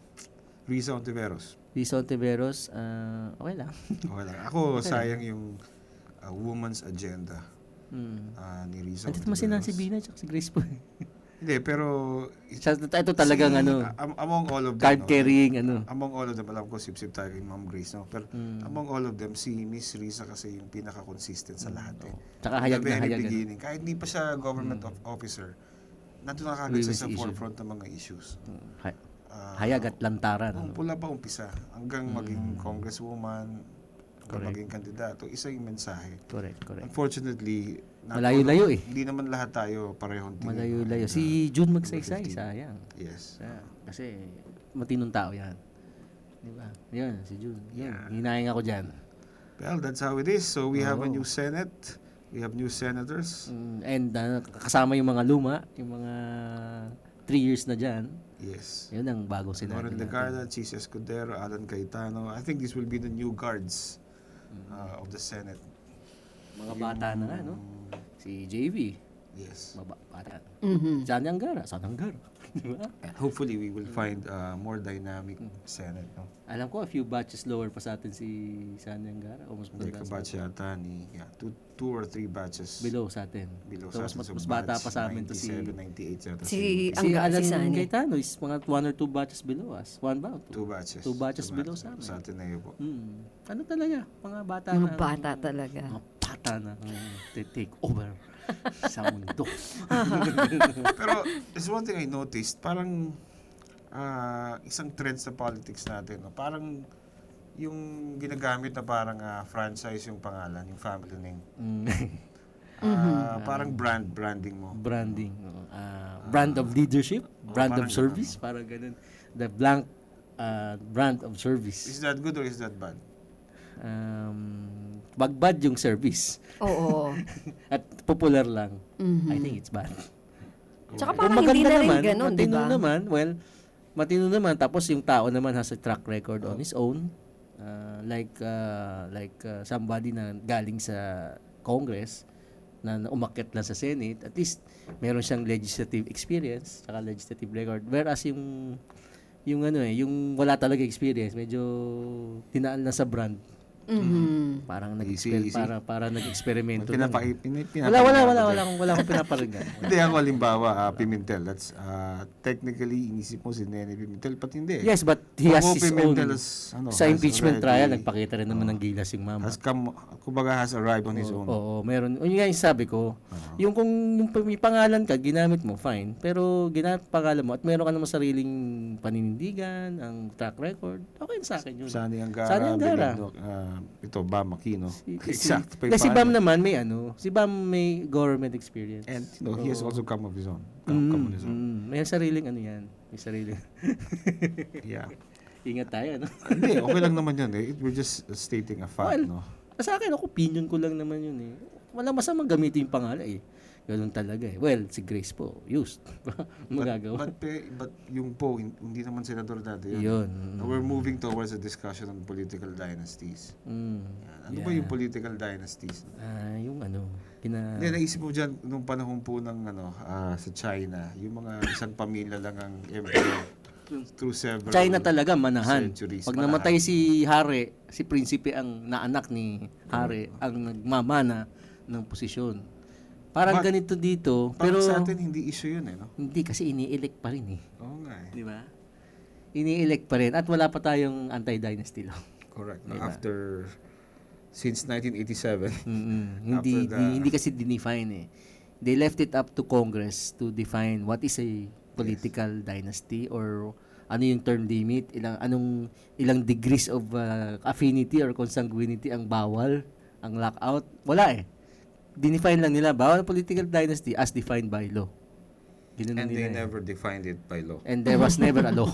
Risa Ontiveros. Lisa Ontiveros, ah, okay lang. Okay lang. Ako, sayang yung ah, woman's agenda Mm. ah, ni Risa Andito mo si Nancy Ontiveros. Bina at si Grace po. Hindi, pero Siya, ito talagang si- ano, am- among all of them, card no? carrying, ano. Among all of them, alam ko, sip-sip tayo kay Ma'am Grace, no? Pero Mm. among all of them, si Miss Risa kasi yung pinaka-consistent sa lahat. Eh. Tsaka From hayag the na very hayag. ano. beginning, kahit hindi pa siya government of officer, nandun na kagad siya Women's sa issue. forefront ng mga issues. Mm, hay- Ah, hayag at lantaran. oh, Ano. pula pa umpisa, hanggang maging congresswoman, hanggang Correct. maging kandidato, isa yung mensahe. Correct, correct. Unfortunately, not Malayo-layo all of- eh. Hindi naman lahat tayo parehong tingin. Malayo-layo. na- Si June Magsaysay, fifteen. sayang. Yes. Sayang. Kasi matinong tao yan. Di ba? Yan, si June. Yan, Yeah. hinayang ako dyan. Well, that's how it is. So we have a Oo. new Senate. We have new senators. Mm, and uh, kasama yung mga luma, yung mga three years na dyan, Yes. yun ang bagong sinabi Loren natin. Legarda, Chis Escudero, Alan Cayetano. I think this will be the new guards Mm. uh, of the Senate. Mga bata na nga, no? Si J V, Yes. mga ba- bata. Mhm. Saan ang gara? Saan ang gara? Di ba? And hopefully we will find a more dynamic Senate. No? Alam ko, a few batches lower pa sa atin si Sani Angara. Almost Hindi matanda ka sa batch yata ni yeah, two, two or three batches below sa atin. below So, sa mas, atin. mas, So, mas bata batch pa sa amin to si... ninety-seven, ninety-eight yata Si, si- ang Si Alan si Sani. Cayetano is mga one or two batches below us. One ba? Two, two batches. two batches below sa amin. Sa atin na yun po. Hmm. Ano talaga? Mga bata Mga na... bata talaga. Mga bata na um, take over sa mundo. Pero there's one thing I noticed, parang ah, isang trend sa politics natin, no? Parang yung ginagamit na parang ah, franchise yung pangalan, yung family name. Mm. Ah, parang brand, branding mo. Branding. oo. Ah, brand of leadership, brand of parang service, parang ganun. The blank ah, brand of Is service. that good or is that bad? Um, bagbad yung service. Oo. At popular lang. Mhm. I think it's bad. Tsaka Kung parang hindi maganda na rin naman, ganun, di matino ba? naman, well, matino naman, tapos yung tao naman has a track record on his own. Uh, like uh, like uh, somebody na galing sa Congress, na na umakyat lang sa Senate, at least meron siyang legislative experience, saka legislative record. Whereas yung yung ano eh, yung wala talaga experience, medyo tinaan na sa brand. Mhm. Parang Easy, nag-exper- easy. para para nag-eksperimento. lang. Pinapa, pina, pinapa, Wala wala wala wala akong wala akong pinaparigan. Hindi ako halimbawa, ah, Pimentel. That's ah, technically inisip mo si Nene Pimentel, pati hindi. Yes, but he has Ako, his own. Pimentel has, ano, Sa has impeachment already- trial, nagpakita rin naman ng gilas yung mama. Has come, kumbaga has arrived on his own. Oo, meron. Yun nga yung sabi ko. Yung kung yung pa- may pangalan ka, ginamit mo, fine. Pero ginamit pangalan mo at meron ka naman sariling paninindigan, ang track record, okay na sa akin yun. Sani Angara, Sani Angara. Benigno, ah, ito, Bam Aquino. Si, Exact. si, si Bam naman may ano, si Bam may government experience. And you know, he has also come of his own. Mm, Come, come on his own. mm, may sariling ano yan. May sariling. Yeah. Ingat tayo, no? Hindi, okay lang naman yun eh. We're just stating a fact, Well, no? Sa akin, ako, opinion ko lang naman yun eh. Wala masamang gamitin yung pangalan eh. Ganun talaga eh. Well, si Grace po, used. Magagawa. But, pe- but yung po, hin- hindi naman senador dati yun. Yun. Now, we're moving towards a discussion on political dynasties. Mm. Yan. Ano ba yung political dynasties? Ah, yung ano, kina... Hindi, naisip mo dyan, nung panahon po ng ano, ah, sa China, yung mga isang pamilya lang ang emperor through several China talaga, manahan. centuries. Pag Manahan. namatay si Hari, si prinsipe ang naanak ni Hari, ang nagmamana ng posisyon. Parang But, ganito dito, Pero pero sa atin, hindi issue yun eh, no? hindi kasi ini-elect pa rin eh. Oo nga eh. Di ba? Ini-elect pa rin at wala pa tayong anti-dynasty law. Correct. Diba? After, since nineteen eighty-seven, Mm-mm. Hindi After the- di- hindi kasi dinefine eh. They left it up to Congress to define what is a political dynasty or ano yung term limit, ilang anong ilang degrees of uh, affinity or consanguinity ang bawal, ang lockout. Wala eh. Dinefine lang nila bawal political dynasty as defined by law. Ganun and nila they eh. never defined it by law. And there was never a law.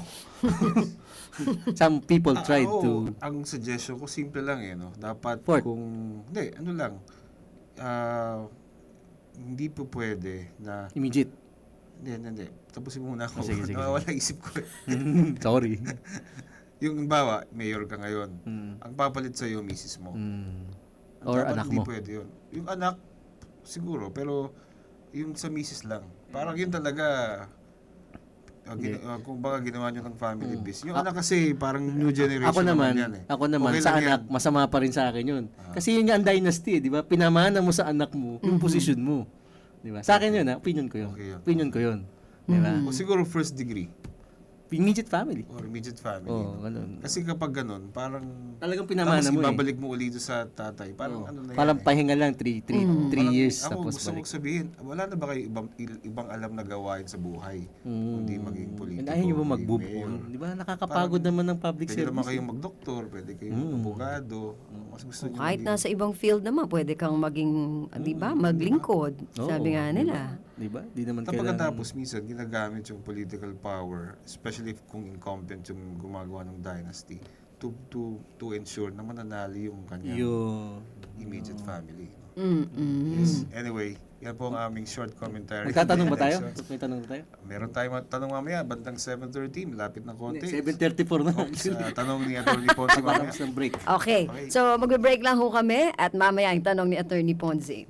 Some people Ah, tried oo. to Ang suggestion ko, simple lang eh, no? Dapat Fort. kung, hindi, ano lang, ah, hindi po pwede na, immediate. hindi, hindi, hindi. Tapusin mo muna ako. Oh, sige, sige, Nawawala isip ko eh. Sorry. Yung bawa, mayor ka ngayon, Mm. ang papalit sa'yo, misis mo. Mm. Ang Or dapat anak hindi mo. pwede yun. Yung anak, siguro, pero yung sa misis lang. Parang yun talaga, uh, gina- uh, kung baka ginawa nyo ng family Mm. business. Yung anak kasi, parang new generation Ako naman, yan eh. ako naman Okay sa lang anak, yan. masama pa rin sa akin 'yun. Kasi yun nga ang dynasty, eh, 'di ba? Pinamana mo sa anak mo yung position mo. 'Di ba? Sa akin 'yun, ha? Opinion ko 'yun. Okay yun. Opinion ko 'yun. 'Di ba? O siguro first degree Immediate family. or immediate family. Oo, ganun. Kasi kapag ganun, parang Talagang pinamana tapos mo eh. ibabalik mo ulit sa tatay. Parang Oo. ano na yan Parang eh. pahinga lang three Parang years ako tapos gusto balik. kong sabihin, wala na ba kayo ibang, il- ibang alam na gawain sa buhay? Mm. Hindi maging politiko. And ayaw nyo ba maging mag-move mayor. on? Di ba? Nakakapagod Parang naman ng public Pwede service. naman eh. kayong mag-doktor, pwede kayong Mm. abogado. Mas gusto nyo Kahit maging- nasa ibang field naman, pwede kang maging, di ba, maglingkod. Oo, Sabi nga di nila. ba? Di ba? Di naman Kapag kailangan. tapos minsan ginagamit yung political power, especially if kung incumbent yung gumagawa ng dynasty, to to to ensure na mananali yung kanyang Yung... immediate family. Mm-mm. Yes. Anyway, yan po ang aming short commentary. Magtatanong ba tayo? Elections. May tanong ba tayo? Meron tayong tanong mamaya, bandang seven thirty, malapit ng konti. seven thirty-four na. Sa tanong ni Atty. Ponce mamaya. Parang ng break. Okay. Okay. So, magbe-break lang ho kami at mamaya ang tanong ni Attorney Ponzi.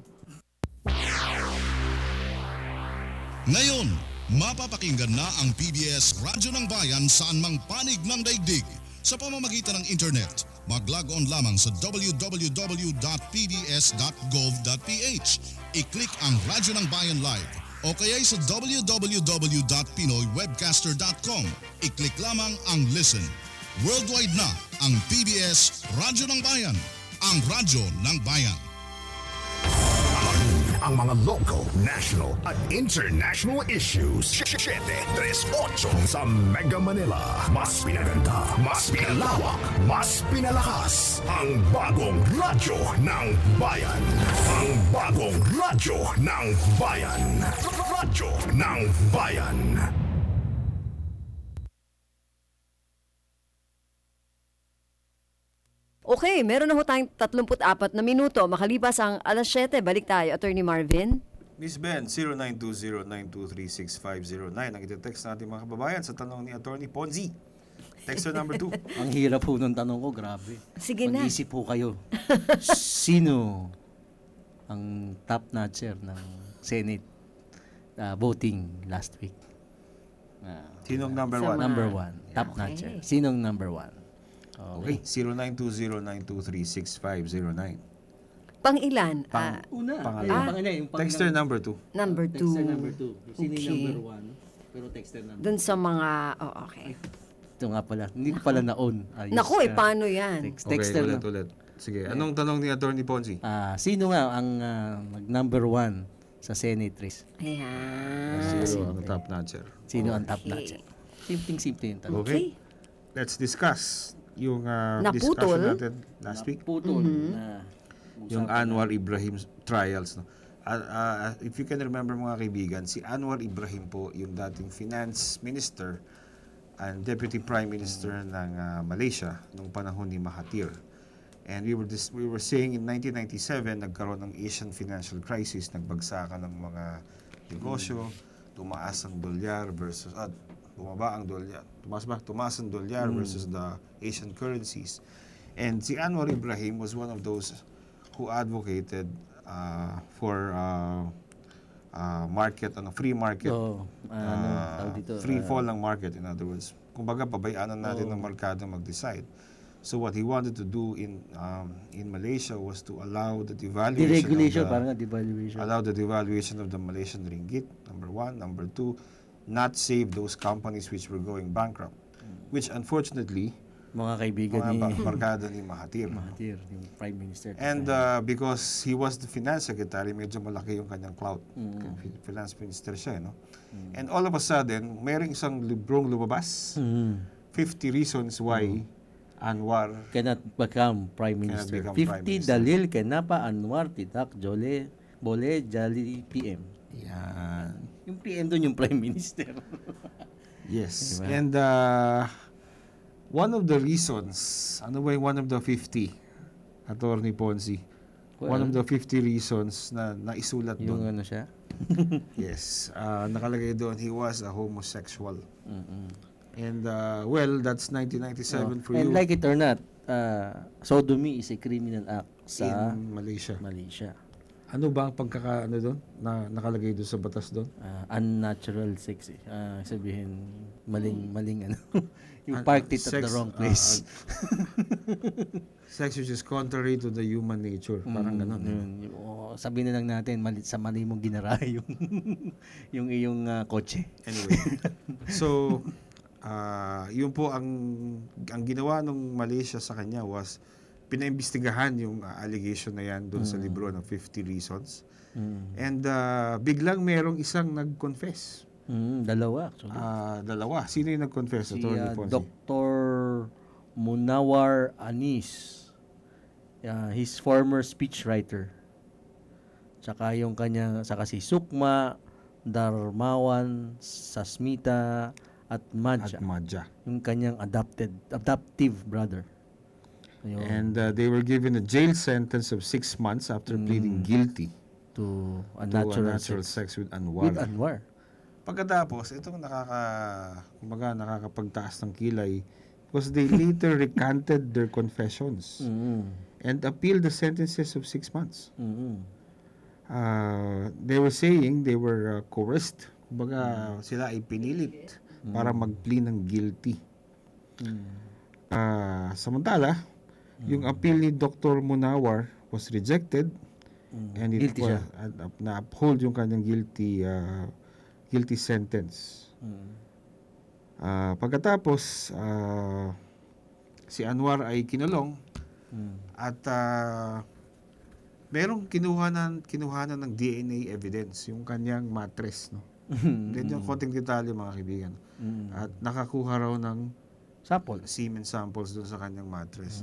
Ngayon, mapapakinggan na ang P B S Radyo ng Bayan saan mang panig ng daigdig. Sa pamamagitan ng internet, mag-log on lamang sa w w w dot p b s dot gov dot p h. I-click ang Radyo ng Bayan Live o kaya sa w w w dot pinoy webcaster dot com. I-click lamang ang Listen. Worldwide na ang P B S Radyo ng Bayan, ang radyo ng bayan. Ang mga local, national at international issues. seven thirty-eight sa Mega Manila. Mas pinaganda, mas pinalawak, mas pinalakas. Ang bagong radyo ng bayan. Ang bagong radyo ng bayan. Radyo ng bayan. Okay, meron na ho tayong thirty-four na minuto. Makalipas ang alas siyete, balik tayo. Attorney Marvin. Miss Ben, zero nine two zero nine two three six five zero nine. Ang iti-text natin mga kababayan sa tanong ni Attorney Ponzi. Texter number two. Ang hirap po ng tanong ko, grabe. Sige na. Mag-isip po kayo. Sino ang top notcher ng Senate uh, voting last week? Ah, Sinong number Sa one? mga- number one. Top Okay. notcher. Sinong number one? Okay, zero nine two zero nine two three six five zero nine. Pang ilan? Pang- Ah, Una. Pangalan. Yung pangina, yung pang- Texter number two. number two. Texter number two. Sino Okay. yung number one? Pero texter number Dun sa mga, oh, okay. Ito nga pala. Hindi ko pala na-on. Ayos Naku, eh, ka. paano yan? Text, Okay, texter ulit, na. ulit. Sige, anong tanong ni Attorney Ponzi? Ah, sino nga ang ah, mag-number one sa Senate race? Ayan. Zero ang top notcher. Sino ang top Okay. notcher? Simpleng-simple yung tanong. Okay. Let's discuss yung uh, Naputol. discussion natin last week. Putol Mm-hmm. na Yung Anwar Ibrahim trials. No? Uh, uh, if you can remember mga kaibigan, si Anwar Ibrahim po yung dating finance minister and deputy prime minister ng uh, Malaysia nung panahon ni Mahathir. And we were dis- we were saying in nineteen ninety-seven nagkaroon ng Asian financial crisis, nagbagsakan ng mga negosyo, tumaas ang dolyar versus at bumaba ang dolyar. Tumaas ba? Tumaas ang dolyar versus the Asian currencies. And si Anwar Ibrahim was one of those who advocated uh, for uh, uh, market, ano, free market. So, ano, uh, tawag dito, free ah, fall ng market, in other words. Kumbaga, pabayaan natin ng merkado mag-decide. So what he wanted to do in um, in Malaysia was to allow the devaluation Deregulation, of the, parang nga devaluation. allow the devaluation of the Malaysian ringgit, number one. Number two, not save those companies which were going bankrupt, which unfortunately, Mga kaibigan mga ni ba- barkada ni Mahathir. Mahathir, yung Prime Minister. And uh, because he was the finance secretary, medyo malaki yung kanyang clout. Fin- Finance minister siya, no? And all of a sudden, mayroong isang librong lumabas, Mm. fifty reasons why Anwar Cannot become Prime Cannot Minister. become Prime fifty Minister. dalil kenapa Anwar tidak jole boleh jadi P M. Yan. Yung P M doon yung Prime Minister. Yes. Diba? And uh, one of the reasons, ano ba yung one of the fifty, Attorney Ponzi? one Well, of the fifty reasons na naisulat yung doon. ano siya. Yes. Uh, nakalagay doon, he was a homosexual. Mm-mm. And uh, well, that's nineteen ninety-seven Oh, for and you like it or not, uh, sodomy is a criminal act sa in Malaysia. Malaysia. Ano ba ang pagkaka ano doon na nakalagay doon sa batas doon? Uh, unnatural sex. Eh. Uh, sabihin, maling, maling ano. Ah, yung parked it at sex, the wrong ah, place. Sex which is contrary to the human nature. Parang Mm, ganon. yun. Yung- oh, sabihin na lang natin, mali, sa mali mong ginara yung, yung iyong ah, kotse. Anyway. So, ah yun po ang ang ginawa ng Malaysia sa kanya was pinaimbestigahan yung ah, allegation na yan doon sa libro ng fifty Reasons. Mm. And ah, biglang merong isang nag-confess. Mm, dalawa actually. Ah, dalawa. Sino yung nag-confess? si Attorney ah, Ponzi? Doctor Munawar Anis. Uh, his former speechwriter. Tsaka yung kanya, saka si Sukma, Darmawan, Sasmita, at Madja. At Madja. Yung kanyang adopted, adoptive brother. Ayun. And uh, they were given a jail sentence of six months after pleading guilty to a to natural, a natural sex. sex with Anwar. With Anwar. Pagkatapos, itong nakaka, kumbaga, nakakapagtaas ng kilay because they later recanted their confessions Mm-hmm. and appealed the sentences of six months. Mm-hmm. Uh, they were saying they were uh, coerced. Kumbaga, sila ay pinilit para mag-plea ng guilty. Uh, samantala, yung appeal ni Doctor Munawar was rejected and it Guilty was, siya. uh, na-uphold yung kanyang guilty uh, guilty sentence. Ah, pagkatapos, ah, si Anwar ay kinulong at ah, merong kinuhanan, kinuhanan ng D N A evidence, yung kanyang mattress. No? Then yung konting detalye mga kaibigan. At nakakuha raw ng Sapol. semen samples doon sa kanyang mattress.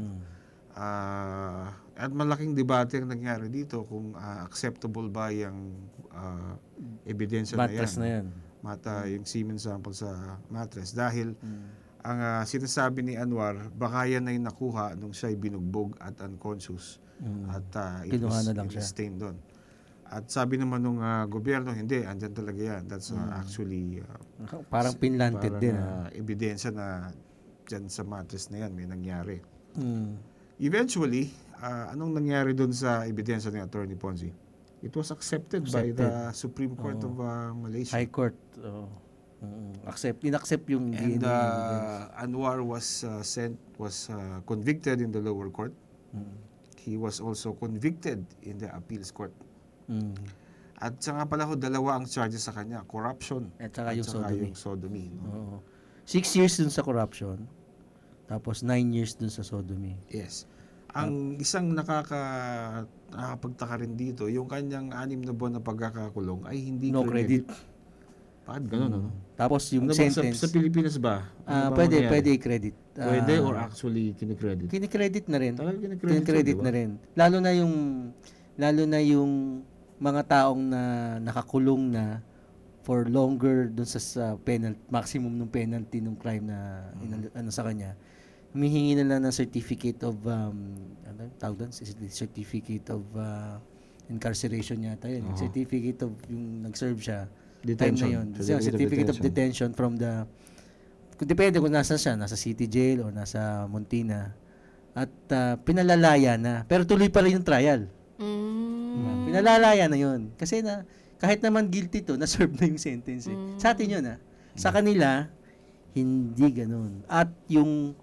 Ah, at malaking debate ang nangyari dito kung ah, acceptable ba yung ah, ebidensya na yan. Mattress na yan. Mata yung semen sample sa mattress dahil ang ah, sinasabi ni Anwar baka yan ay nakuha nung siya ay binugbog at unconscious at ah, it Kinuha was na lang it siya. was stained doon. At sabi naman nung ah, gobyerno, hindi, andyan talaga yan. That's ah, actually ah, Parang pinlanted parang, din. ah, ah. ebidensya na dyan sa mattress na yan may nangyari. Mm. Eventually, ah, anong nangyari doon sa ebidensya ni Attorney Ponzi? It was accepted, by Accepted. the Supreme Court of ah, Malaysia. High Court. Oh. Mm. Accept, inaccept yung And D N A. uh, Anwar was uh, sent was uh, convicted in the lower court. He was also convicted in the appeals court. Mm. At saka pala ho, dalawa ang charges sa kanya, corruption At saka yung sodomy. yung sodomy, no? Oo. Six years dun sa corruption. Tapos nine years dun sa sodomy. Yes. Ang isang nakaka nakapagtaka rin dito, yung kanyang anim na buwan na pagkakakulong ay hindi No credit. Bakit ganun, ano? Tapos yung Ano ba, sa, sentence. sa Pilipinas ba? ah, Ano ba pwede, mangyayari? pwede i-credit. Ah, Pwede or actually kinikredit? kinikredit na rin. Talagang kinikredit Kinikredit yun, di na ba? rin. Lalo na yung lalo na yung mga taong na nakakulong na for longer dun sa, sa penalty, maximum ng penalty ng crime na Mm. inal- ano sa kanya. Humihingi na lang ng certificate of um ano tawag doon? Certificate of uh, incarceration yata yun. Certificate of yung nag-serve siya. Detention. Time na yun. Certificate of Certificate of detention. detention from the kung depende kung nasa siya, nasa city jail o nasa Muntina. At uh, pinalalaya na. Pero tuloy pa rin yung trial. Mm. Pinalalaya na yun. Kasi na, kahit naman guilty to, na-serve na yung sentence eh. Sa atin yun ah. Sa kanila, hindi ganun. At yung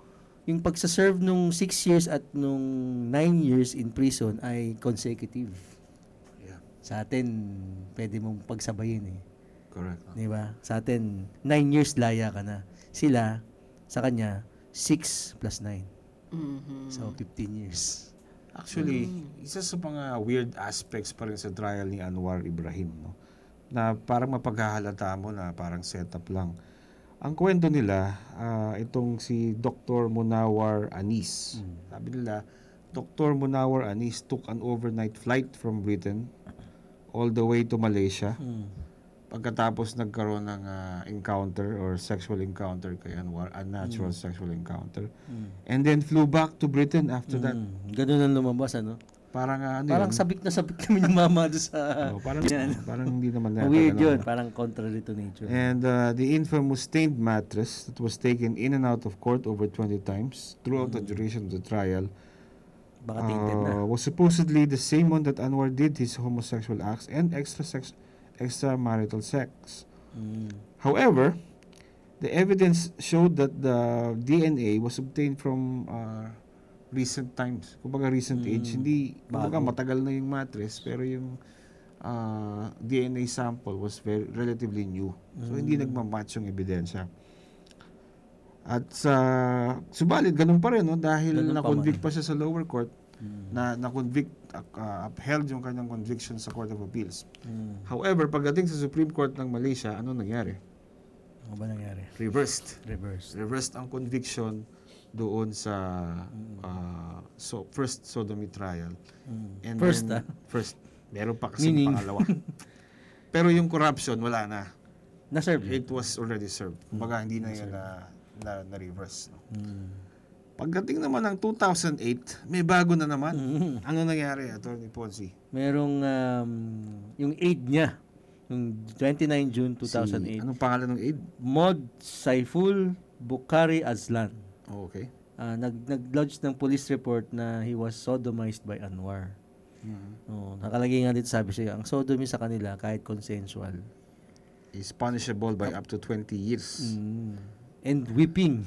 yung pagsaserve nung six years at nung nine years in prison ay consecutive. Yeah, Sa atin, pwede mong pagsabayin eh. correct. Di ba? Sa atin, nine years laya ka na. Sila, sa kanya, six plus nine. Mhm. So, fifteen years. Actually, isa sa mga weird aspects pa rin sa trial ni Anwar Ibrahim, no? Na parang mapaghahalata mo na parang setup lang. Ang kwento nila, ah, itong si Doctor Munawar Anis. Sabi nila, Doctor Munawar Anis took an overnight flight from Britain all the way to Malaysia. Pagkatapos nagkaroon ng ah, encounter or sexual encounter kay Anwar, unnatural sexual encounter. And then flew back to Britain after that. Mm. Ganun ang lumabas, ano? Parang ah, ano Parang yun? sabik na sabik naman yung mama doon sa... Oh, parang, parang hindi naman na. Weird ano. yun. Parang contrary to nature. And uh, the infamous stained mattress that was taken in and out of court over twenty times throughout the duration of the trial Baka tainted na. uh, was supposedly the same one that Anwar did his homosexual acts and extra sex, extramarital sex. Mm. However, the evidence showed that the D N A was obtained from uh, recent times. Kumbaga recent age. Hindi, kumbaga Bago. matagal na yung mattress, pero yung uh, D N A sample was very relatively new. So, hindi nagmamatch yung ebidensya. At sa, subalit, ganun pa rin, no? Dahil Ganun pa na-convict man. pa siya sa lower court, na na-convict, uh, upheld yung kanyang conviction sa Court of Appeals. Mm. However, pagdating sa Supreme Court ng Malaysia, ano nangyari? Ano ba nangyari? Reversed. Reverse. Reversed ang conviction doon sa uh, so first sodomy trial. And First, then, ah? First. Meron pa kasi Meaning? pangalawa. Pero yung corruption, wala na. Na-serve. It was already served. Kumbaga, hindi na yun na, na, na-reverse. No? Mm. Pagdating naman ng two thousand eight, may bago na naman. Ano nangyari, Attorney Ponzi? Merong um, yung aid niya. Yung twenty-nine June two thousand eight. Si, anong pangalan ng aid? Mod Saiful Bukhari Azlan. Oh, okay. Ah, nag nag-lodge ng police report na he was sodomized by Anwar. Oh, nakalagay nga dito, sabi siya, ang sodomy sa kanila kahit consensual. Is punishable by up to twenty years. Mm. And whipping.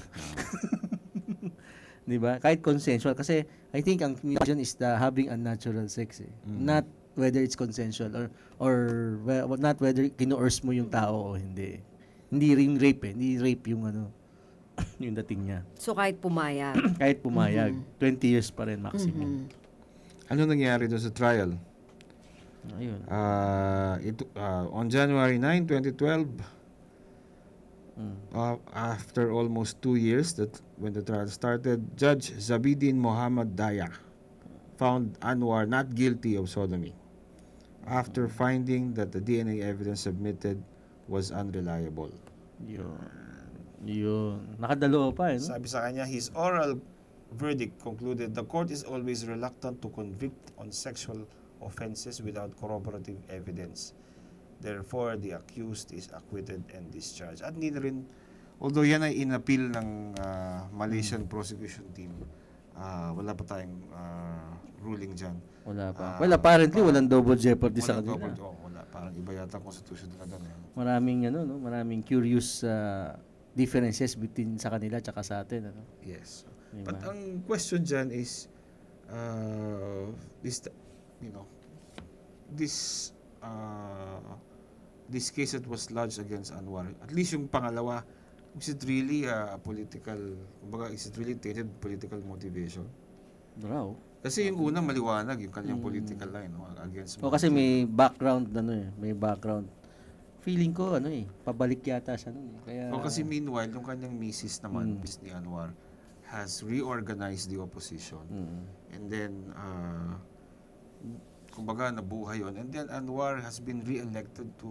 'Di ba? Kahit consensual kasi I think ang question is the having unnatural sex eh. Not whether it's consensual or or well, not whether kino-urge mo yung tao o hindi. Hindi rin rape eh. Hindi rape yung ano yung dating niya. So kahit pumayag. Kahit pumayag, twenty years pa rin maximum. Ano nangyari doon sa trial? Ayun. Uh, ito, uh, on January ninth, twenty twelve, uh, after almost two years that when the trial started, Judge Zabidin Mohammed Daya found Anwar not guilty of sodomy after finding that the D N A evidence submitted was unreliable. Yun. Yun. Nakadalawa pa eh. No? Sabi sa kanya, his oral verdict concluded the court is always reluctant to convict on sexual offenses without corroborative evidence. Therefore, the accused is acquitted and discharged. At hindi na rin, although yan ay inappeal ng uh, Malaysian prosecution team, uh, wala pa tayong uh, ruling dyan. Wala pa. Ah, well, apparently, walang double jeopardy sa Walang kanila. double- oh, wala. Parang iba yata ang constitution nila doon. Eh. Maraming ano, no? Maraming curious uh, differences between sa kanila at sa atin. Ano? Yes. Diba? But ang question dyan is, uh, this, you know, this, uh, this case that was lodged against Anwar, at least yung pangalawa, is it really a political, kumbaga, is it really tainted political motivation? Raw. Kasi yung una maliwanag, yung kanyang political line, no, against O kasi may background ano eh, may background. Feeling ko ano eh, pabalik yata siya noon eh. Kaya O kasi meanwhile, yung kanyang misis naman, miss ni Anwar, has reorganized the opposition. Mm. And then, uh, kumbaga, nabuhay yun. And then, Anwar has been re-elected to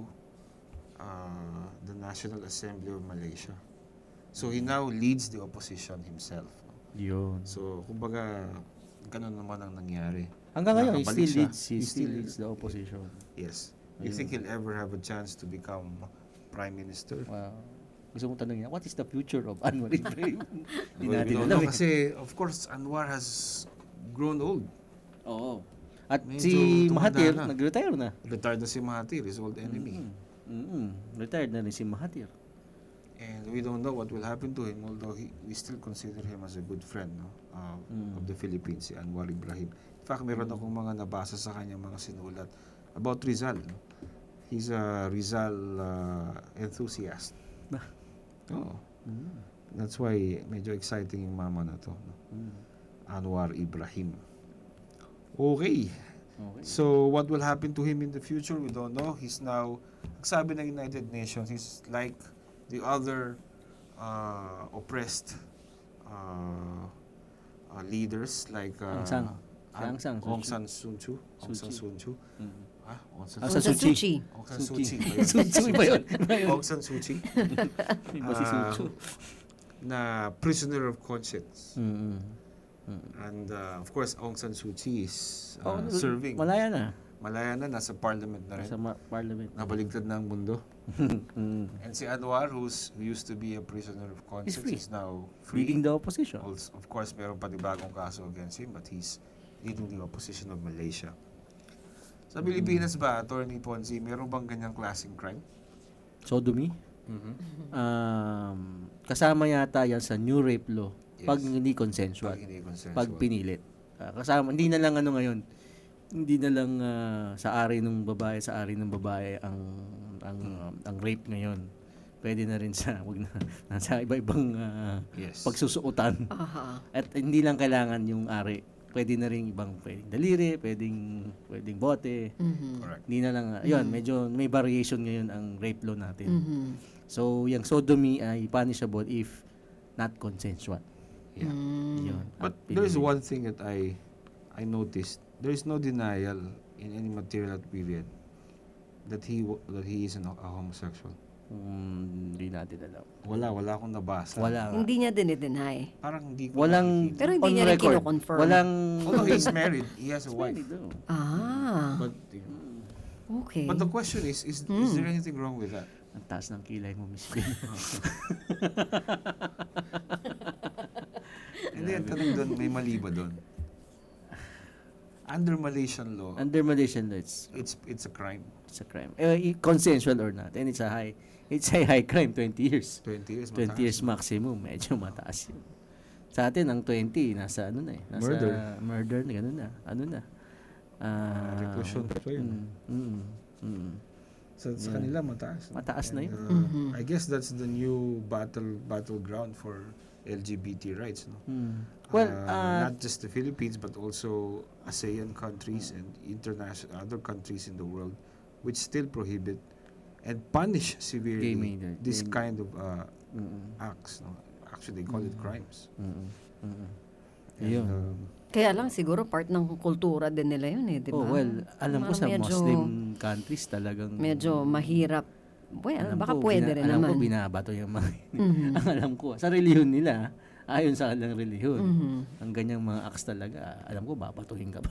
uh, the National Assembly of Malaysia. So, he now leads the opposition himself. no? Yun. So, kumbaga, ganun naman ang nangyari. Hanggang ngayon, he Nakabalik still siya. leads, he, He still still- leads the opposition. Yes. You think he'll ever have a chance to become Prime Minister? Wow. Gusto mong tanong niya, what is the future of Anwar Ibrahim? Hindi Well, we natin don't alam know eh. kasi, of course, Anwar has grown old. Oo. At Medyo si tumanda Mahathir, na. nag-retire na. Retired na si Mahathir, his old enemy. Mm. Retired na rin si Mahathir. And we don't know what will happen to him, although he, we still consider him as a good friend, no, uh, Mm. of the Philippines, si Anwar Ibrahim. In fact, meron akong mga nabasa sa kanya, mga sinulat about Rizal. No? He's a Rizal uh, enthusiast. Bah. Oo. Mm. That's why medyo exciting yung mama na to. No? Mm. Anwar Ibrahim. Okay. Okay. So, what will happen to him in the future, we don't know. He's now, sabi ng United Nations, he's like the other uh, oppressed uh, uh, leaders like uh, Aung San. Si An- Aung San Suu Aung Kyi. San Suu Kyi. Aung San Suu Suu Kyi. Mm. Ah, Aung San Aung Suu San Kyi. Suu Kyi. Suchi. Aung San Suu Kyi. Suu Kyi ba yun? Aung San Suu Kyi. Iba si Suu Kyi. Na prisoner of conscience. Mm. And uh, of course, Aung San Suu Kyi is uh, Oh, serving. Malaya na. Malaya na, nasa parliament na rin. Sa ma- parliament. Nabaligtad na ang mundo. Mm. And si Anwar, who's, who used to be a prisoner of conscience, free. is now free. Leading the opposition. Also, of course, meron pa bagong kaso against him, but he's leading the opposition of Malaysia. Sa Pilipinas ba, Attorney Ponzi, meron bang ganyang klaseng crime? Sodomy. Um, kasama yata yan sa new rape law. Yes. Pag hindi consensual. Pag hindi consensual. Pag pinilit. Ah, kasama, hindi na lang ano ngayon, hindi na lang ah, sa ari ng babae, sa ari ng babae ang ang um, ang rape ngayon. Pwede na rin sa wag na nasa iba-ibang ah, Yes. pagsusuotan. Aha. At hindi lang kailangan yung ari. Pwede na rin ibang pwedeng daliri, pwedeng pwedeng bote. Mhm. Correct. Hindi na lang, ah, yun, medyo may variation ngayon ang rape law natin. Mhm. So, yung sodomy ay punishable if not consensual. Yeah. Yun. But At there's pinili. one thing that I I noticed. There is no denial in any material period that he wa- that he is an, a homosexual. Mm, hindi natin alam. Wala, wala akong nabasa. Wala. nga. Hindi niya dinideny. Parang hindi ko Walang nakikita. Pero hindi on niya rin record. kino-confirm. Walang Although he's married, he has a wife. Married, oh. Ah, But okay. but the question is, is is there anything wrong with that? Ang taas ng kilay mo, Miss Ben. Hindi, ang tanong doon, may mali ba doon? Under Malaysian law, Under Malaysian law, it's, it's it's a crime. it's a crime. Eh, i- consensual or not. And it's a high, it's a high crime, twenty years. twenty years, twenty mataas. years maximum. Medyo mataas yun. Sa atin, ang twenty, nasa ano na eh. Nasa Murder. Murder, na gano'n na. Ano na. Ah, Reclusion pa yun. mm, mm, mm. Sa, sa kanila, mataas. no? Mataas na And, yun. uh, I guess that's the new battle battleground for L G B T rights. No? Mm. Well, Uh, uh, not just the Philippines, but also ASEAN countries and international other countries in the world, which still prohibit and punish severely Gay marriage. this Gay- kind of uh, mm, acts. No? Actually, they call it crimes. mm, mm, mm. And, Ayun. um, Kaya lang siguro part ng kultura din nila yun eh, di ba? Oh, well, alam ko sa Medyo- Muslim countries talagang Medyo mahirap. Well, alam baka ko, pwede bina- rin alam naman. ko binabato yung mga Mhm. ang alam ko sa relihiyon nila, ayon sa kanilang relihiyon, Mhm. ang ganyang mga acts talaga, alam ko babatuhin ka pa.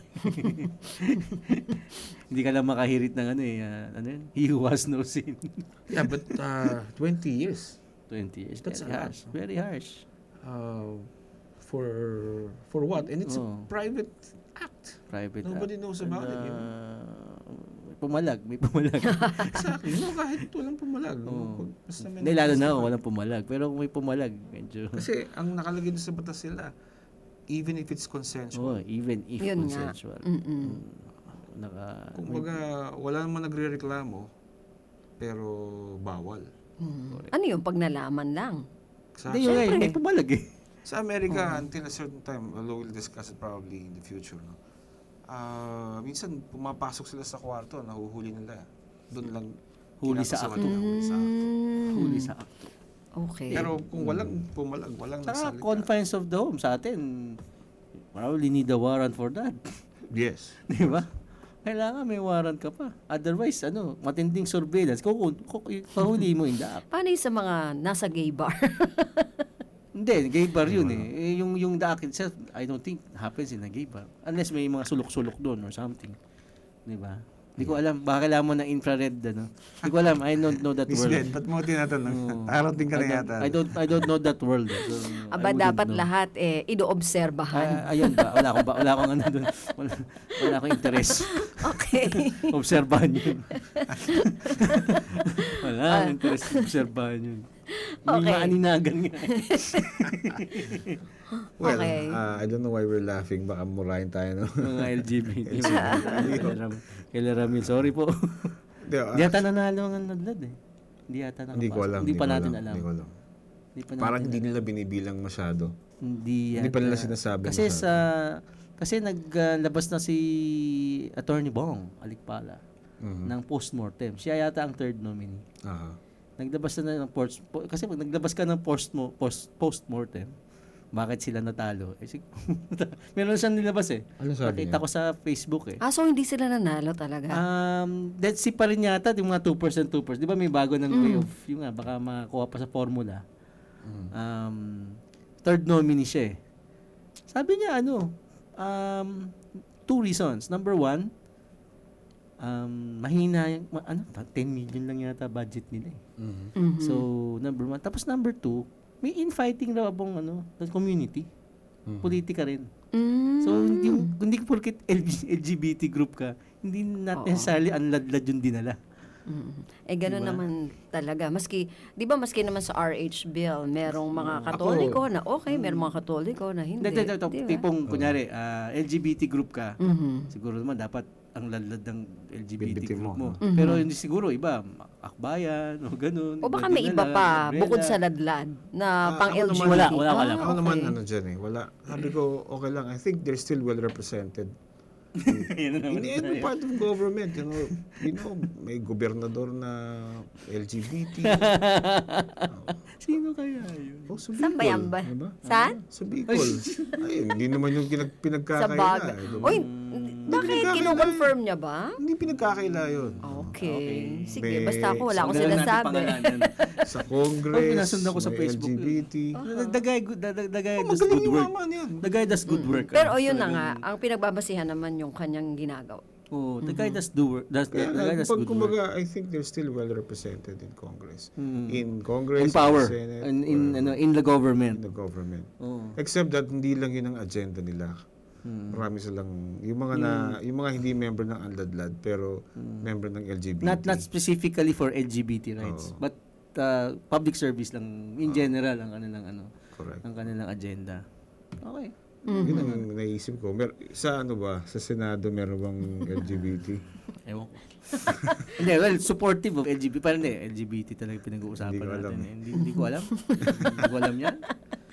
Hindi ka lang makahirit ng ano eh, ah, ano yun? He who has no sin. yeah, but uh, twenty years twenty years. That's very a lot, harsh. Very harsh. uh, for for what? And it's Oh. a private act. Private. Nobody act. knows about it, you know? Ah, may pumalag, may pumalag. Exactly. No, kahit walang pumalag. no? Oo. Basta may Hindi, lalo na nakasama. ako, walang pumalag. Pero kung may pumalag, medyo... Kasi ang nakalagay doon sa batas sila, even if it's Oh, consensual. even if Yun nga. consensual. Mm-mm. Mm, Naka... Kung baga, wala naman nagre-reklamo, pero bawal. Mhm. Ano yung pag nalaman lang? Sa, Hindi, yun nga, eh, may pumalag eh. sa Amerika, until a certain time, although we'll discuss it probably in the future, no? Ah, minsan, pumapasok sila sa kwarto, nahuhuli nila. Doon lang, Huli sa kinakasuhan akto. nila, huli sa akto. Mm. Huli sa akto. Okay. Pero kung walang pumalag, walang Saka nagsalita. confines of the home sa atin, probably need a warrant for that. Yes. Di ba? Kailangan may warrant ka pa. Otherwise, ano, matinding surveillance. Kung, kung, kung pahuli mo in the act. Paano yung sa mga nasa gay bar? Hindi, gay bar yun eh. Eh, Yung, yung the act itself, I don't think happens in a gay bar. Unless may mga sulok-sulok doon or something. Di ba? Hindi ko alam. Baka kailangan mo ng infrared, ano. Hindi ko alam. I don't know that Miss world. Ben, ba't mo tinatanong? Oo. Arating ka na I don't- yata. I don't, I don't know that world. eh. So, I Aba, wouldn't dapat know. lahat eh, idoobserbahan. Ah, ayun ba? Wala akong, ba, wala akong ano doon. Wala, wala akong interest. Okay. Obserbahan yun. wala akong interest. Obserbahan yun. May Okay. maaninagan nga. Well, Okay. uh, I don't know why we're laughing. Baka murahin tayo, no? Mga L G B T. Kailan Ramil, sorry po. Hindi, ah, Hindi yata nanalo ang ladlad eh. Hindi yata nakapasok. Hindi ko alam. Hindi pa ko natin alam. Hindi ko alam. Hindi pa Parang natin hindi nila binibilang masyado. Hindi Hindi pa nila yata. sinasabi Kasi masyado. sa kasi naglabas na si Attorney Bong Alikpala Mhm. ng postmortem. Siya yata ang third nominee. Aha. Naglabas na ng post po, kasi pag naglabas ka ng post post postmortem, bakit sila natalo? Eh, sig- meron siyang nilabas eh. Ano sabi Nakita niya? ko sa Facebook eh. Ah, so hindi sila nanalo talaga? Um, Dead Sea pa rin yata, yung mga two percent, two percent. Di ba may bago ng Mm. way of, yung nga, baka makakuha pa sa formula. Um, third nominee siya eh. Sabi niya, ano, um, two reasons. Number one, um, mahina, yung, ma- ano, ten million lang yata budget nila eh. Mhm. Mhm. So, number one. Tapos number two, may infighting raw abong, ano, ng community. Mhm. Politika rin. Mm. So, hindi, hindi porket L G B T group ka, hindi not Oo. necessarily ang ladlad yung dinala. Mm. Eh, gano'n Diba? naman talaga. Maski, di ba maski naman sa R H bill, merong mga katoliko na okay, merong mga katoliko na hindi. Hindi, hindi, Di ba? tipong, kunyari, ah, L G B T group ka, Mhm. siguro naman dapat ang ladlad ng L G B T B B T group mo, mo. Pero hindi siguro, iba, akbayan, o ganun. O baka may iba pa, bukod sa ladlad, na Ah, pang ako L G B T. naman- Wala, wala, wala. Ah, Ako naman, okay. ano dyan eh, wala. Sabi ko, okay lang. I think they're still well represented. Yun na In naman. every part of government, you know, you know, may gobernador na L G B T. Sino kaya yun? Oh, sa Saan ba Bicol, yan ba? diba? Saan? Sa Bicol. Ay, hindi naman yung pinag Sa pinagkakaila. bagay. eh, diba? Oy, bakit? pinagkakaila Kino-confirm niya ba? Hindi pinagkakaila yun. Okay. Sige, May- basta ako, wala akong Huwag na lang natin sinasabi. pangalanan. Sa Oh, Congress, pinasundan ko sa may Facebook L G B T. The, the guy, the, the, the guy Oh, does magaling good yung work. mama niyan. The guy does good work. Pero ah. o yun na nga, Talagang- ang pinagbabasihan naman yung kanyang ginagawa. Oh, the guy does do work. Does, the, Kaya the guy does pag good work. kumbaga, I think they're still well represented in Congress. Mm. In Congress, In power. in the Senate, In, in, or ano, in the in government. the government. Oh. Except that hindi lang yun ang agenda nila. Marami silang yung mga na yung mga hindi member ng Anladlad pero member ng L G B T. Not not specifically for L G B T rights, Oo. but uh, public service lang in general ang kanilang ano, Correct. ang kanilang agenda. Okay. Yun ang naisip ko. Mer sa ano ba? Sa Senado meron bang L G B T? Ewan ko. Hindi, well, supportive of L G B T. Parang hindi, L G B T talaga pinag-uusapan Hindi ko alam natin. eh. Eh. Hindi, hindi ko alam. hindi ko alam yan.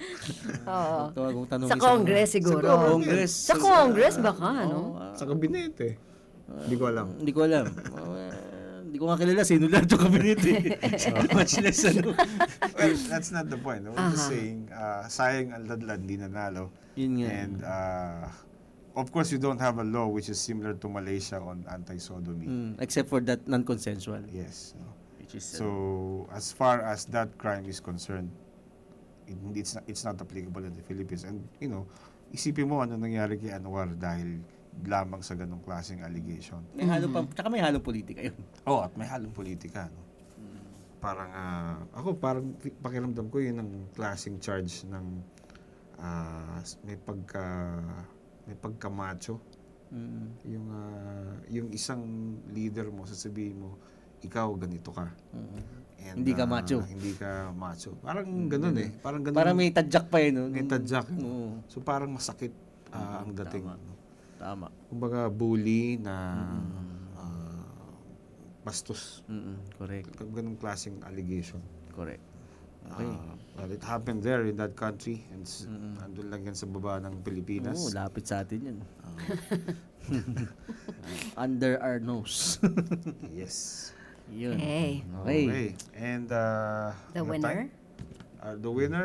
Oo. Tawag kong tanong Sa Congress siguro. Sa Congress. Sa Congress baka, no? Sa kabinete. Hindi ko alam. Hindi ko alam. Uh, Hindi ko nga kilala sino lahat yung kabinet eh. Much less ano. Well, that's not the point. I'm just saying, uh, sayang ang Ladlad hindi nanalo. Yun nga. And uh, of course, you don't have a law which is similar to Malaysia on anti-sodomy. Mm, except for that non-consensual. Yes. No? Which is, So, as far as that crime is concerned, it, it's not it's not applicable in the Philippines. And you know, isipin mo ano nangyari kay Anwar dahil lamang sa ganong klaseng allegation. may halo pa, tsaka may halong politika yun. Oh, at may halong politika, no. Parang ah, ako parang pakiramdam ko yun ang klaseng charge ng ah, may pagka may pagka-macho. Mm. Yung ah, yung isang leader mo sasabihin mo ikaw ganito ka. And, Hindi ka ah, macho. Hindi ka macho. Parang ganun eh. Parang ganun. Parang may tadyak pa yun. No? may tadyak. eh. Oo. So parang masakit ah, ang dating. Tama. no? Tama. Kumbaga bully na ah, bastos. Mm-mm. Correct. Ganung klaseng allegation. Correct. Okay. well, it happened there in that country. And s- andun lang yan sa baba ng Pilipinas. Oo, lapit sa atin yun. Under our nose. Yes. Yun. Okay. Okay. Okay. And uh, The ano winner? tayo? Uh, the winner,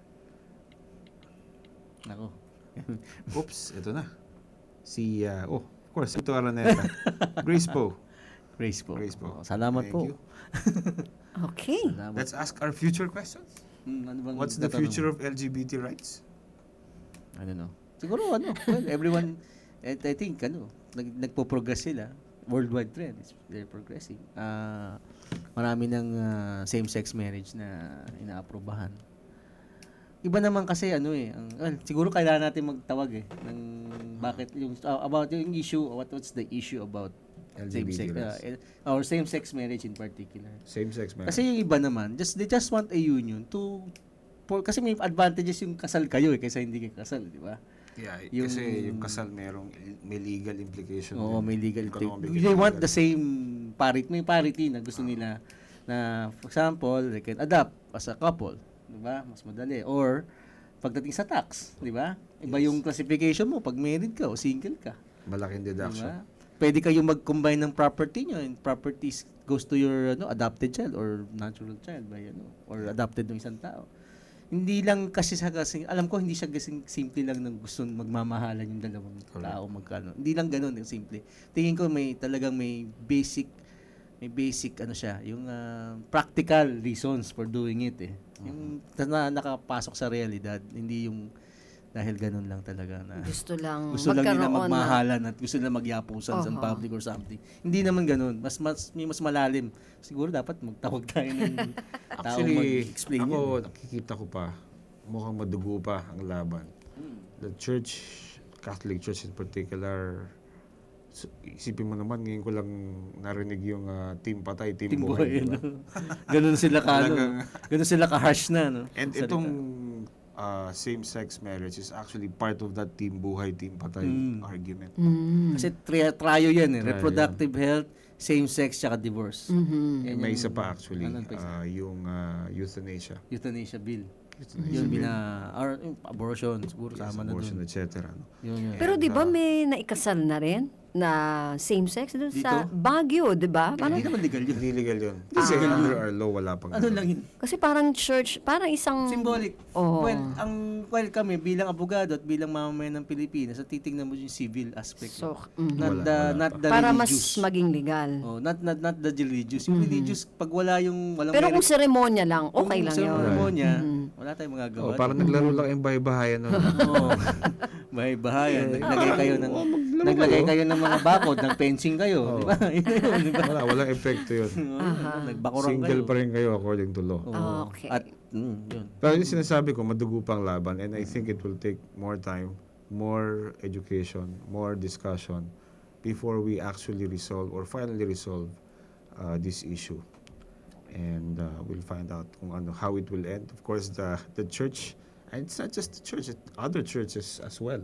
Nako. oops, ito na. Si, uh, oh, of course, ito Araneta. Grace Po. Grace po. Grace po. Oh, salamat Thank po. you. Okay. Salamat. Let's ask our future questions. Hmm, ano bang What's the tatanong? future of L G B T rights? I don't know. Siguro ano, well, everyone, I, I think, ano, nag, nagpo-progress sila. Worldwide trend, is they're progressing. Ah, marami ng ah, same-sex marriage na inaaprobahan. iba naman kasi ano eh, ang, well, siguro kailangan natin magtawag eh ng bakit yung uh, about yung issue, what what's the issue about L G B T same sex rights. uh, or same sex marriage in particular. Same-sex marriage. Kasi yung iba naman, just they just want a union to for, kasi may advantages yung kasal kayo eh kaysa hindi kayo kasal, di ba? Yeah, Yung- kasi yung kasal merong may legal implication. Oo, din. may legal Economic They and want legal. the same parity, may parity na gusto nila na for example, they can adapt as a couple, 'di ba? Mas madali. Or pagdating sa tax, 'di ba? Iba yung classification mo pag married ka o single ka, Malaking 'di deduction. ba? Pwede kayong mag-combine ng property nyo and properties goes to your ano adopted child or natural child by ano or adopted ng isang tao. Hindi lang kasi sa kasi alam ko hindi siya kasing simple lang ng gusto magmamahalan yung dalawang tao magkano. Hindi lang ganoon yung simple. Tingin ko may talagang may basic may basic ano siya, yung ah, practical reasons for doing it eh. Yung na, nakapasok sa realidad, hindi yung dahil ganun lang talaga na Gusto lang gusto lang nila magkaroon na- magmahalan at gusto nila magyapusan sa Oho. public or something. Hindi naman ganun. Mas mas may mas malalim. Siguro dapat magtawag tayo ng tao Actually, mag-explain ako yun. nakikita ko pa, mukhang madugo pa ang laban. The church, Catholic Church in particular, so, isipin mo naman, ngayon ko lang narinig yung ah, team patay, team, Team buhay. buhay, diba? ano? Ganun sila ka, ano? Talagang- Ganun sila ka-harsh na, no? And Salita. itong ah, same-sex marriage is actually part of that team buhay, team patay Mm. argument. Mm. Kasi tri- tryo yan eh. Tryo Reproductive health, same-sex, tsaka divorce. Mhm. Yan May yung- isa pa actually, Ano pa isa? ah, yung ah, euthanasia. Euthanasia bill. Euthanasia Yun, bill. bina, or yung abortion, siguro Yes, sama na abortion, dun. et cetera. No? Yun, yun. Pero di ba And, ah, may naikasal na rin na same-sex doon sa Dito? Baguio, di ba? Parang, Hindi naman legal yun. Hindi legal yun. Kasi under our law, wala pang Ano lang yun? kasi parang church, parang isang... Symbolic. Oo. Well, ang well kami bilang abogado at bilang mamamayan ng Pilipinas, at titingnan mo yung civil aspect. So, not mhm. Wala, the wala not pa. the para mas religious. maging legal. Oh, not not not the religious. Yung religious pag wala yung walang Pero kung merit- seremonya lang, okay kung lang sa yun. seremonya, Mhm. wala tayong magagawa. Oh, parang naglaro lang yung bahay-bahayan nun. Oo. May bahayan, naglagay kayo ng naglagay kayo ng mga bakod, nag-fencing kayo, di ba? Yun na yun, di ba? Wala, walang epekto yun. Nagbakurang Single kayo. pa rin kayo according to law. Oo. Ah, okay. At mm, yun. Pero yung sinasabi ko, madugo pang laban and I think it will take more time, more education, more discussion before we actually resolve or finally resolve uh, this issue. And uh, we'll find out kung ano, how it will end. Of course, the the church, and it's not just the church, it, other churches as well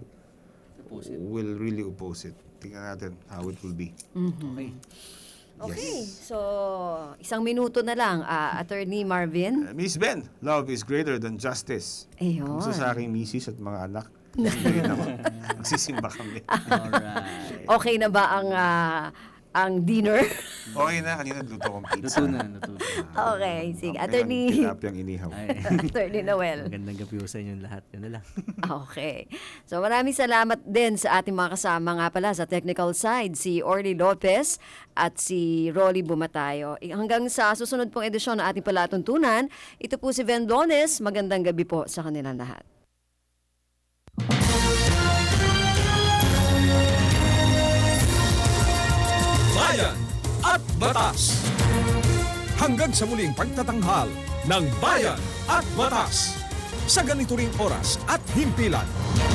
will really oppose it. Tingnan natin how it will be. Okay. Okay, so isang minuto na lang, ah, Attorney Marvin. Uh, Miss Ben, love is greater than justice. Ayun. Gusto sa aking misis at mga anak. Ngayon ako. Magsisimba kami. Alright. Okay na ba ang ah, ang dinner? Okay na, kanina luto kong pizza. Luto na, luto na. Okay, sige. Ang Attorney, tilapiyang inihaw. Ay, Attorney Noel. magandang gabi po sa inyong lahat. Yun na lang. Okay. So maraming salamat din sa ating mga kasama nga pala sa technical side, si Orly Lopez at si Rolly Bumatayo. Hanggang sa susunod pong edisyon ng ating palatuntunan, ito po si Vendones. Magandang gabi po sa kanilang lahat. Bayan at Batas. Hanggang sa muling pagtatanghal ng Bayan at Batas. Sa ganito ring oras at himpilan.